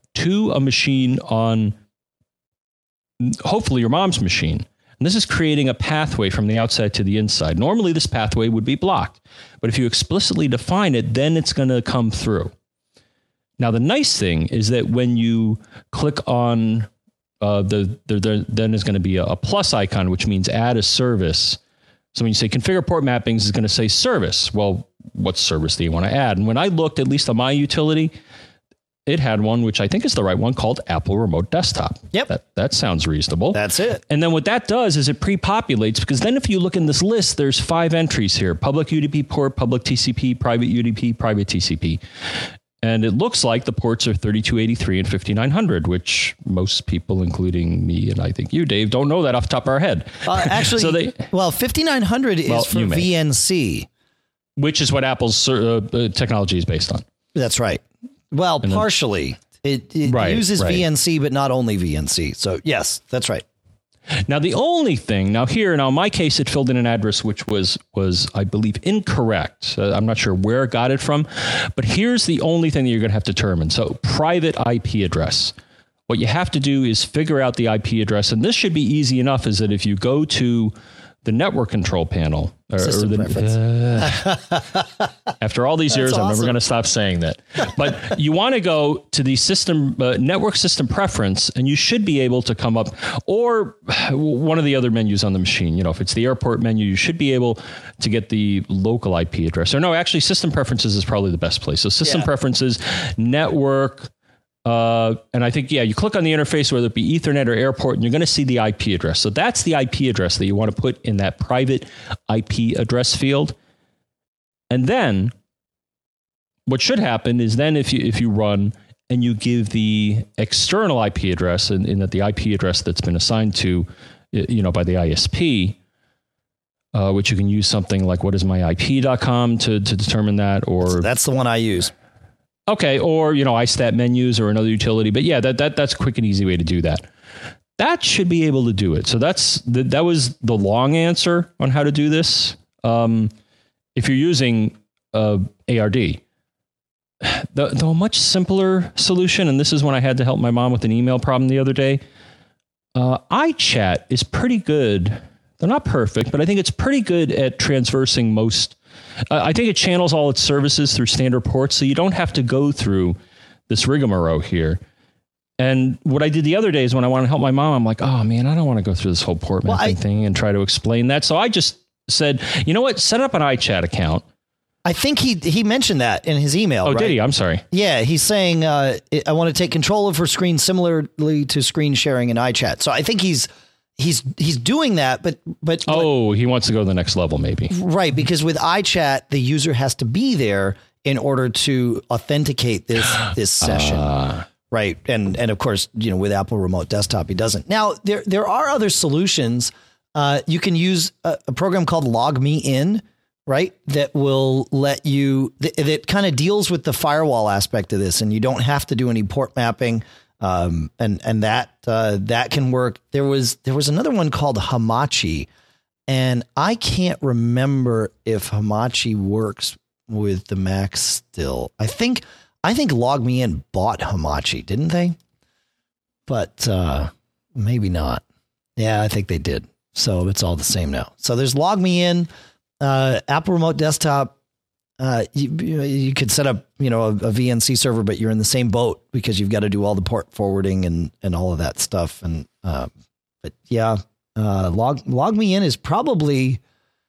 to a machine on hopefully your mom's machine. And this is creating a pathway from the outside to the inside. Normally, this pathway would be blocked. But if you explicitly define it, then it's going to come through. Now, the nice thing is that when you click on uh, the, the, the, then there's going to be a, a plus icon, which means add a service. So when you say configure port mappings, it's going to say service. Well, what service do you want to add? And when I looked, at least on my utility, it had one, which I think is the right one, called Apple Remote Desktop. Yep. That, that sounds reasonable. That's it. And then what that does is it pre-populates, because then if you look in this list, there's five entries here: public U D P port, public T C P, private U D P, private T C P. And it looks like the ports are thirty-two eighty-three and fifty-nine hundred, which most people, including me and I think you, Dave, don't know that off the top of our head. Uh, actually, so they, well, fifty-nine hundred well, is for V N C. Which is what Apple's uh, technology is based on. That's right. Well, then, partially. It, it right, uses right. V N C, but not only V N C. So, yes, that's right. Now, the only thing now here, now in my case, it filled in an address which was, was I believe, incorrect. Uh, I'm not sure where it got it from. But here's the only thing that you're going to have to determine. So private I P address. What you have to do is figure out the I P address. And this should be easy enough, is that if you go to the network control panel, or, System or the, preference. Uh, after all these years, awesome. I'm never going to stop saying that. But you want to go to the system uh, network system preference, and you should be able to come up, or one of the other menus on the machine. You know, if it's the airport menu, you should be able to get the local I P address. Or no, actually, system preferences is probably the best place. So system yeah. preferences, network. Uh, and I think, yeah, you click on the interface, whether it be Ethernet or airport, and you're going to see the I P address. So that's the I P address that you want to put in that private I P address field. And then what should happen is then if you if you run and you give the external I P address, and in, in that the I P address that's been assigned to, you know, by the I S P, uh, which you can use something like what is my I P dot com to, to determine that, or that's the one I use. Okay, or, you know, iStat menus or another utility. But yeah, that, that that's a quick and easy way to do that. That should be able to do it. So that's the, that was the long answer on how to do this. Um, if you're using uh, A R D, the, the much simpler solution, and this is when I had to help my mom with an email problem the other day, uh, iChat is pretty good. They're not perfect, but I think it's pretty good at transversing most. Uh, I think it channels all its services through standard ports, so you don't have to go through this rigmarole here. And what I did the other day is when I wanted to help my mom, I'm like, oh, man, I don't want to go through this whole port mapping well, I, thing and try to explain that. So I just said, you know what, set up an iChat account. I think he he mentioned that in his email. Oh, right? did he? I'm sorry. Yeah, he's saying, uh, I want to take control of her screen similarly to screen sharing in iChat. So I think he's... He's he's doing that, but but oh, he wants to go to the next level, maybe. Right, because with iChat, the user has to be there in order to authenticate this this session. Uh. Right, and and of course, you know, with Apple Remote Desktop, he doesn't. Now there there are other solutions. Uh, you can use a, a program called LogMeIn, right? That will let you that, that kind of deals with the firewall aspect of this, and you don't have to do any port mapping. Um, and, and that, uh, that can work. There was, there was another one called Hamachi, and I can't remember if Hamachi works with the Mac still. I think, I think LogMeIn bought Hamachi, didn't they? But, uh, maybe not. Yeah, I think they did. So it's all the same now. So there's LogMeIn, uh, Apple Remote Desktop. Uh, you, you could set up, you know, a, a V N C server, but you're in the same boat because you've got to do all the port forwarding and, and all of that stuff. And, uh, but yeah, uh, log, LogMeIn is probably,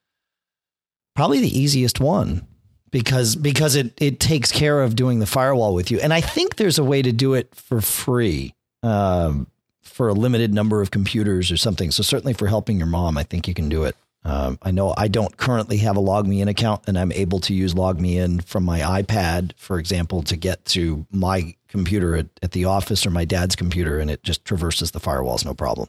probably the easiest one because, because it, it takes care of doing the firewall with you. And I think there's a way to do it for free, um, for a limited number of computers or something. So certainly for helping your mom, I think you can do it. Um, I know I don't currently have a LogMeIn account, and I'm able to use LogMeIn from my iPad, for example, to get to my computer at, at the office or my dad's computer, and it just traverses the firewalls, no problem.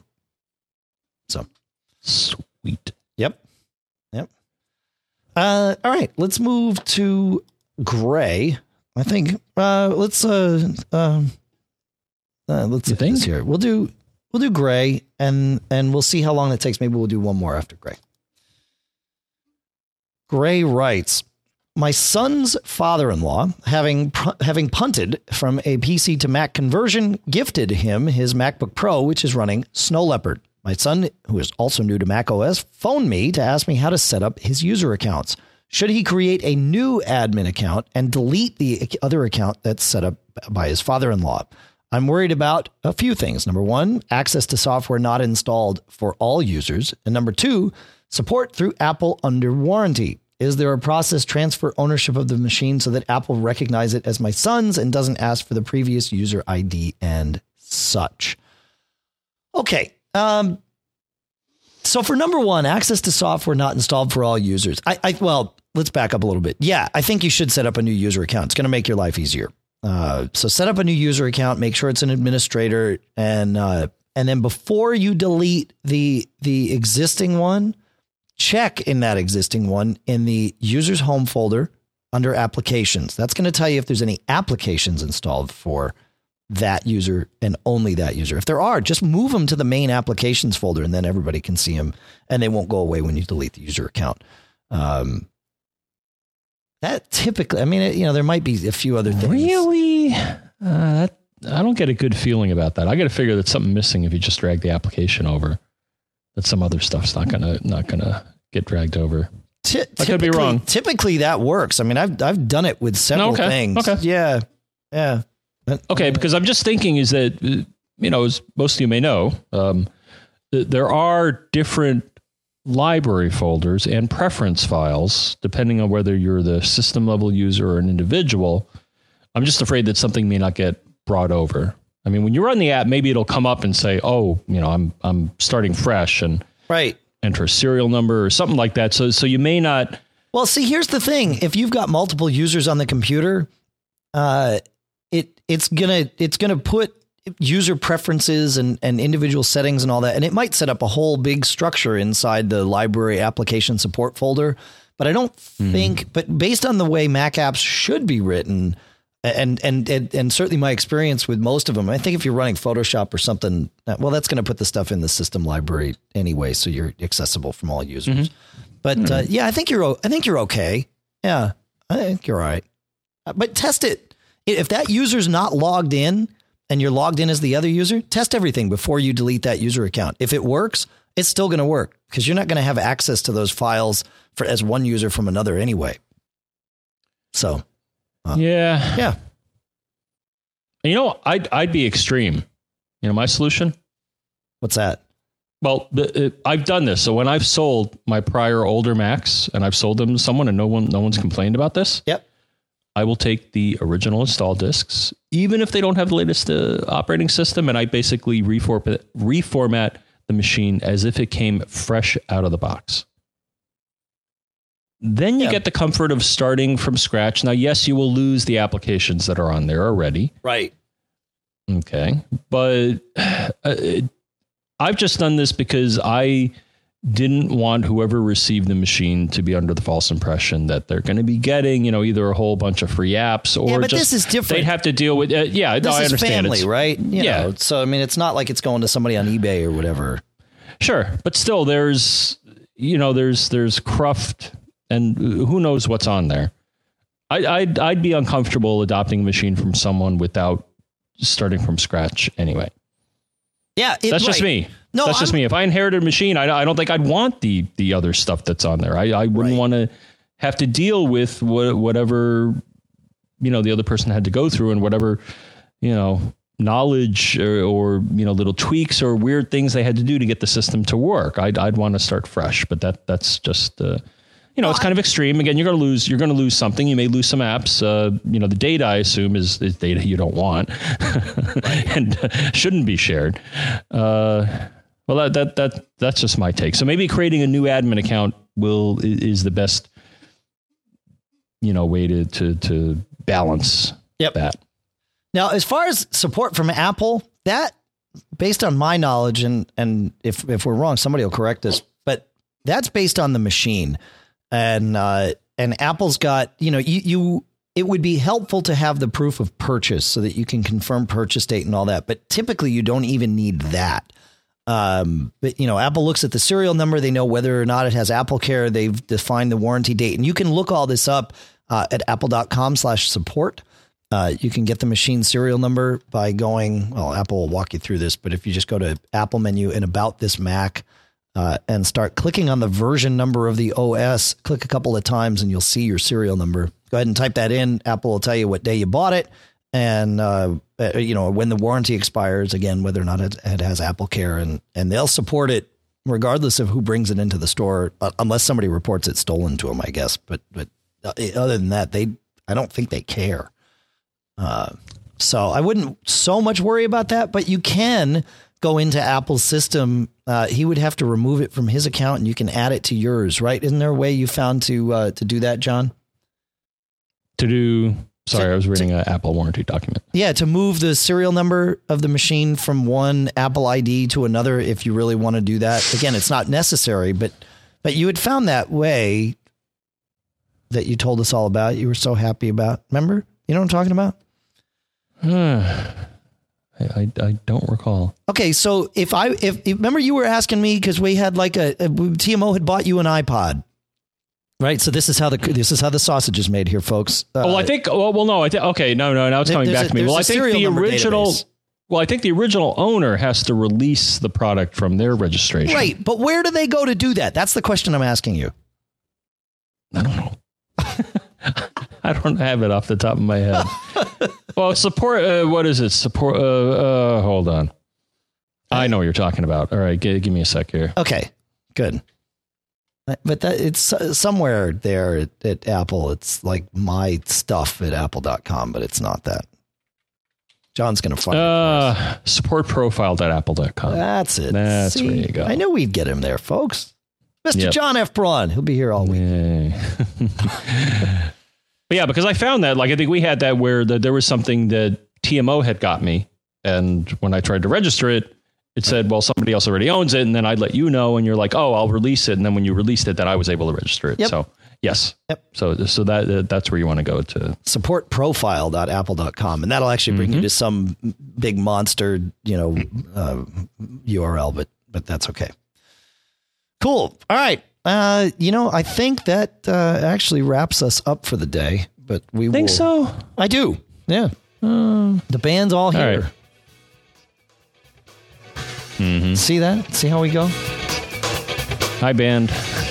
So sweet. Yep. Yep. Uh, all right, let's move to Gray. I think uh, let's uh, uh, uh, let's you do this here. We'll do we'll do Gray, and and we'll see how long it takes. Maybe we'll do one more after Gray. Gray writes, my son's father-in-law, having having punted from a P C to Mac conversion, gifted him his MacBook Pro, which is running Snow Leopard. My son, who is also new to Mac O S, phoned me to ask me how to set up his user accounts. Should he create a new admin account and delete the other account that's set up by his father-in-law? I'm worried about a few things. Number one, access to software not installed for all users. And number two, support through Apple under warranty. Is there a process transfer ownership of the machine so that Apple recognize it as my son's and doesn't ask for the previous user I D and such? Okay. Um, so for number one, access to software not installed for all users. I, I well, let's back up a little bit. Yeah, I think you should set up a new user account. It's going to make your life easier. Uh, so set up a new user account, make sure it's an administrator, and uh, and then before you delete the the existing one, check in that existing one in the user's home folder under applications. That's going to tell you if there's any applications installed for that user and only that user. If there are, just move them to the main applications folder and then everybody can see them and they won't go away when you delete the user account. Um, that typically, I mean, you know, there might be a few other things. Really? Uh, that, I don't get a good feeling about that. I got to figure that something missing if you just drag the application over. That some other stuff's not gonna not gonna get dragged over. T- I could be wrong. Typically, that works. I mean, I've I've done it with several okay. things. Okay. Yeah. Yeah. Okay, because I'm just thinking is that you know, as most of you may know, um, th- there are different library folders and preference files depending on whether you're the system level user or an individual. I'm just afraid that something may not get brought over. I mean, when you run the app, maybe it'll come up and say, "Oh, you know, I'm I'm starting fresh," and right. enter a serial number or something like that. So, so you may not. Well, see, here's the thing: if you've got multiple users on the computer, uh, it it's gonna it's gonna put user preferences and and individual settings and all that, and it might set up a whole big structure inside the library application support folder. But I don't mm. think. But based on the way Mac apps should be written. And, and and and certainly my experience with most of them, I think if you're running Photoshop or something, well, that's going to put the stuff in the system library anyway, so you're accessible from all users. Mm-hmm. But mm-hmm. Uh, yeah, I think you're I think you're okay. Yeah, I think you're all right. But test it. If that user's not logged in and you're logged in as the other user, test everything before you delete that user account. If it works, it's still going to work because you're not going to have access to those files for as one user from another anyway. So. Uh, yeah. Yeah. You know, I'd, I'd be extreme. You know, my solution? What's that? Well, the, it, I've done this. So when I've sold my prior older Macs and I've sold them to someone and no one, no one's complained about this. Yep. I will take the original install disks, even if they don't have the latest uh, operating system. And I basically reformat, reformat the machine as if it came fresh out of the box. Then you yeah. get the comfort of starting from scratch. Now, yes, you will lose the applications that are on there already. Right. Okay. But uh, I've just done this because I didn't want whoever received the machine to be under the false impression that they're going to be getting, you know, either a whole bunch of free apps or yeah, but just this is different. They'd have to deal with. Uh, yeah, this no, I is understand. Family, it's, right? You yeah. know, so, I mean, it's not like it's going to somebody on eBay or whatever. Sure. But still, there's, you know, there's there's cruft. And who knows what's on there? I, I'd, I'd be uncomfortable adopting a machine from someone without starting from scratch anyway. Yeah, it, that's right. just me. No, that's I'm, just me. If I inherited a machine, I, I don't think I'd want the the other stuff that's on there. I, I wouldn't right. want to have to deal with what, whatever, you know, the other person had to go through and whatever, you know, knowledge or, or you know, little tweaks or weird things they had to do to get the system to work. I'd I'd want to start fresh, but that that's just. Uh, You know, it's kind of extreme. Again, you're going to lose. You're going to lose something. You may lose some apps. Uh, you know, the data I assume is, is data you don't want and uh, shouldn't be shared. Uh, well, that, that that that's just my take. So maybe creating a new admin account will is the best, you know, way to to to balance yep. that. Now, as far as support from Apple, that based on my knowledge, and and if if we're wrong, somebody will correct us. But that's based on the machine. And uh, and Apple's got, you know, you, you it would be helpful to have the proof of purchase so that you can confirm purchase date and all that. But typically you don't even need that. Um, but, you know, Apple looks at the serial number. They know whether or not it has Apple Care. They've defined the warranty date, and you can look all this up uh, at apple.com slash support. Uh, you can get the machine serial number by going, well, Apple will walk you through this, but if you just go to Apple menu and About This Mac uh, and start clicking on the version number of the O S, click a couple of times and you'll see your serial number. Go ahead and type that in. Apple will tell you what day you bought it and, uh, you know, when the warranty expires, again, whether or not it, it has Apple Care, and, and they'll support it regardless of who brings it into the store, uh, unless somebody reports it stolen to them, I guess. But, but other than that, they, I don't think they care. Uh, so I wouldn't so much worry about that, but you can go into Apple's system. Uh, he would have to remove it from his account and you can add it to yours, right? Isn't there a way you found to, uh, to do that, John? To do, sorry, to, I was reading to, an Apple warranty document. Yeah. To move the serial number of the machine from one Apple I D to another. If you really want to do that, again, it's not necessary, but, but you had found that way that you told us all about. You were so happy about, remember? You know what I'm talking about? I, I I don't recall. Okay, so if I if, if remember you were asking me because we had like a, a T M O had bought you an iPod, right? So this is how the this is how the sausage is made here, folks. Uh, oh, I think. Well, well no, I think. Okay, no, no, now it's coming back a, to me. Well, I think the original. Database. Well, I think the original owner has to release the product from their registration. Right, but where do they go to do that? That's the question I'm asking you. I don't know. I don't have it off the top of my head. Well, support. Uh, what is it? Support. Uh, uh, hold on. I know what you're talking about. All right, give, give me a sec here. Okay, good. But that it's somewhere there at, at Apple. It's like my stuff at apple dot com, but it's not that. John's going to find uh, it. support profile dot apple dot com. That's it. That's See, where you go. I knew we'd get him there, folks. Mister Yep. John F. Braun. He'll be here all week. Yeah. But yeah, because I found that, like, I think we had that where the, there was something that T M O had got me. And when I tried to register it, it said, well, somebody else already owns it. And then I'd let you know. And you're like, oh, I'll release it. And then when you released it, then I was able to register it. Yep. So, yes. Yep. So so that that's where you want to go to. support profile dot apple dot com. And that'll actually bring mm-hmm. you to some big monster, you know, uh, U R L, but but that's okay. Cool. All right. Uh, you know, I think that uh, actually wraps us up for the day, but we think will, so. I do. Yeah. Uh, the band's all here. All right. Mm-hmm. See that? See how we go? Hi, band.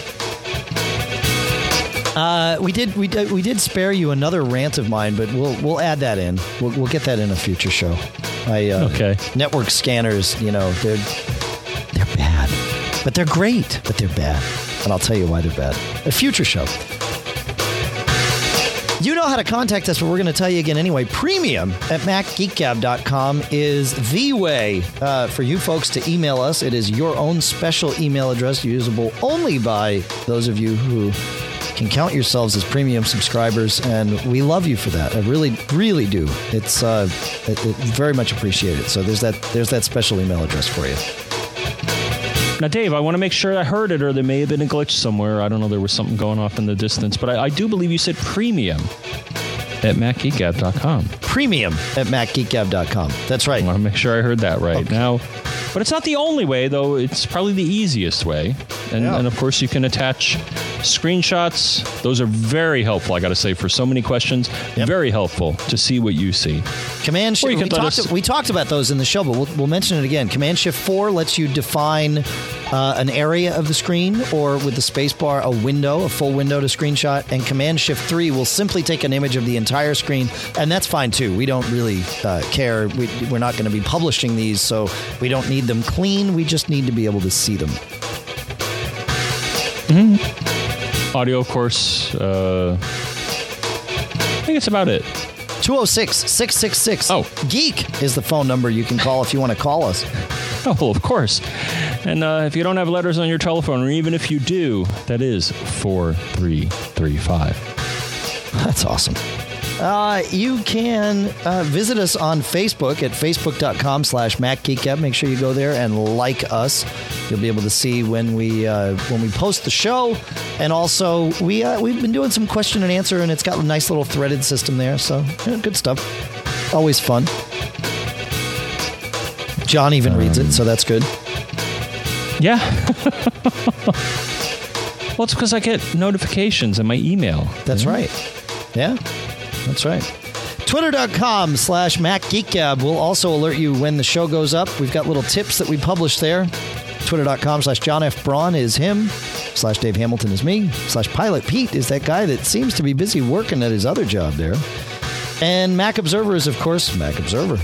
Uh, we did we did we did spare you another rant of mine, but we'll we'll add that in. We'll we'll get that in a future show. I uh, okay. Network scanners, you know, they're they're bad, but they're great, but they're bad, and I'll tell you why they're bad. A future show. You know how to contact us, but we're going to tell you again anyway. Premium at mac geek gab dot com is the way uh, for you folks to email us. It is your own special email address, usable only by those of you who can count yourselves as premium subscribers, and we love you for that. I really, really do. It's uh, it, it very much appreciated. So there's that. There's that special email address for you. Now, Dave, I want to make sure I heard it, or there may have been a glitch somewhere. I don't know. There was something going off in the distance, but I, I do believe you said premium at mac geek gab dot com. Premium at mac geek gab dot com. That's right. I want to make sure I heard that right. Okay. Now, but it's not the only way, though. It's probably the easiest way. And, Yeah. and of course, you can attach screenshots. Those are very helpful, I got to say, for so many questions. Yep. Very helpful to see what you see. Command Or Shift. you We can let talked, us- we talked about those in the show, but we'll, we'll mention it again. Command Shift four lets you define uh, an area of the screen, or with the space bar, a window, a full window to screenshot. And Command Shift three will simply take an image of the entire screen, and that's fine too. We don't really uh, care. We, we're not going to be publishing these, so we don't need them clean. We just need to be able to see them. Mm-hmm. Audio, of course. Uh, I think it's about it. two oh six, six six six, Oh. GEEK is the phone number you can call if you want to call us. Oh, well, of course. And uh, if you don't have letters on your telephone, or even if you do, that is four three three five. That's awesome. Uh, you can uh, visit us on Facebook at facebook dot com slash mac geek gab. Make sure you go there and like us. You'll be able to see when we uh, when we post the show. And also, we, uh, we've been doing some question and answer, and it's got a nice little threaded system there. So, yeah, good stuff. Always fun. John even um, reads it, so that's good. Yeah. Well, it's because I get notifications in my email. That's yeah. right. Yeah, that's right. Twitter.com slash MacGeekGab will also alert you when the show goes up. We've got little tips that we publish there. Twitter.com slash John F. Braun is him. Slash Dave Hamilton is me. Slash Pilot Pete is that guy that seems to be busy working at his other job there. And Mac Observer is, of course, Mac Observer.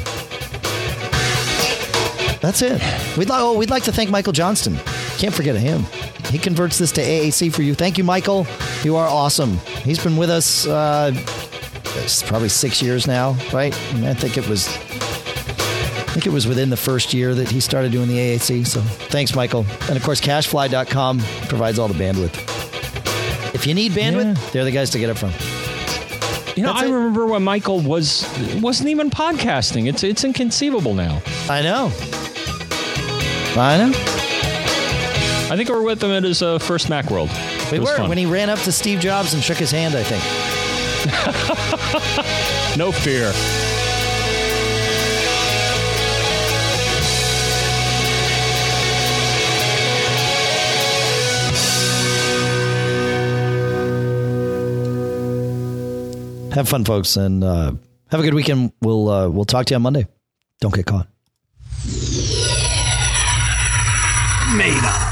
That's it. We'd, li- oh, we'd like to thank Michael Johnston. Can't forget him. He converts this to A A C for you. Thank you, Michael. You are awesome. He's been with us uh, it's probably six years now, right? And I think it was I think it was within the first year that he started doing the A A C. So thanks, Michael. And, of course, Cashfly dot com provides all the bandwidth. If you need bandwidth, yeah. they're the guys to get it from. You know, That's I it. remember when Michael was, wasn't even podcasting. It's, it's inconceivable now. I know. I know. I think we were with him at his uh, first Macworld. We It was were, fun. when he ran up to Steve Jobs and shook his hand, I think. No fear. Have fun, folks, and uh, have a good weekend. We'll uh, we'll talk to you on Monday. Don't get caught. Made up.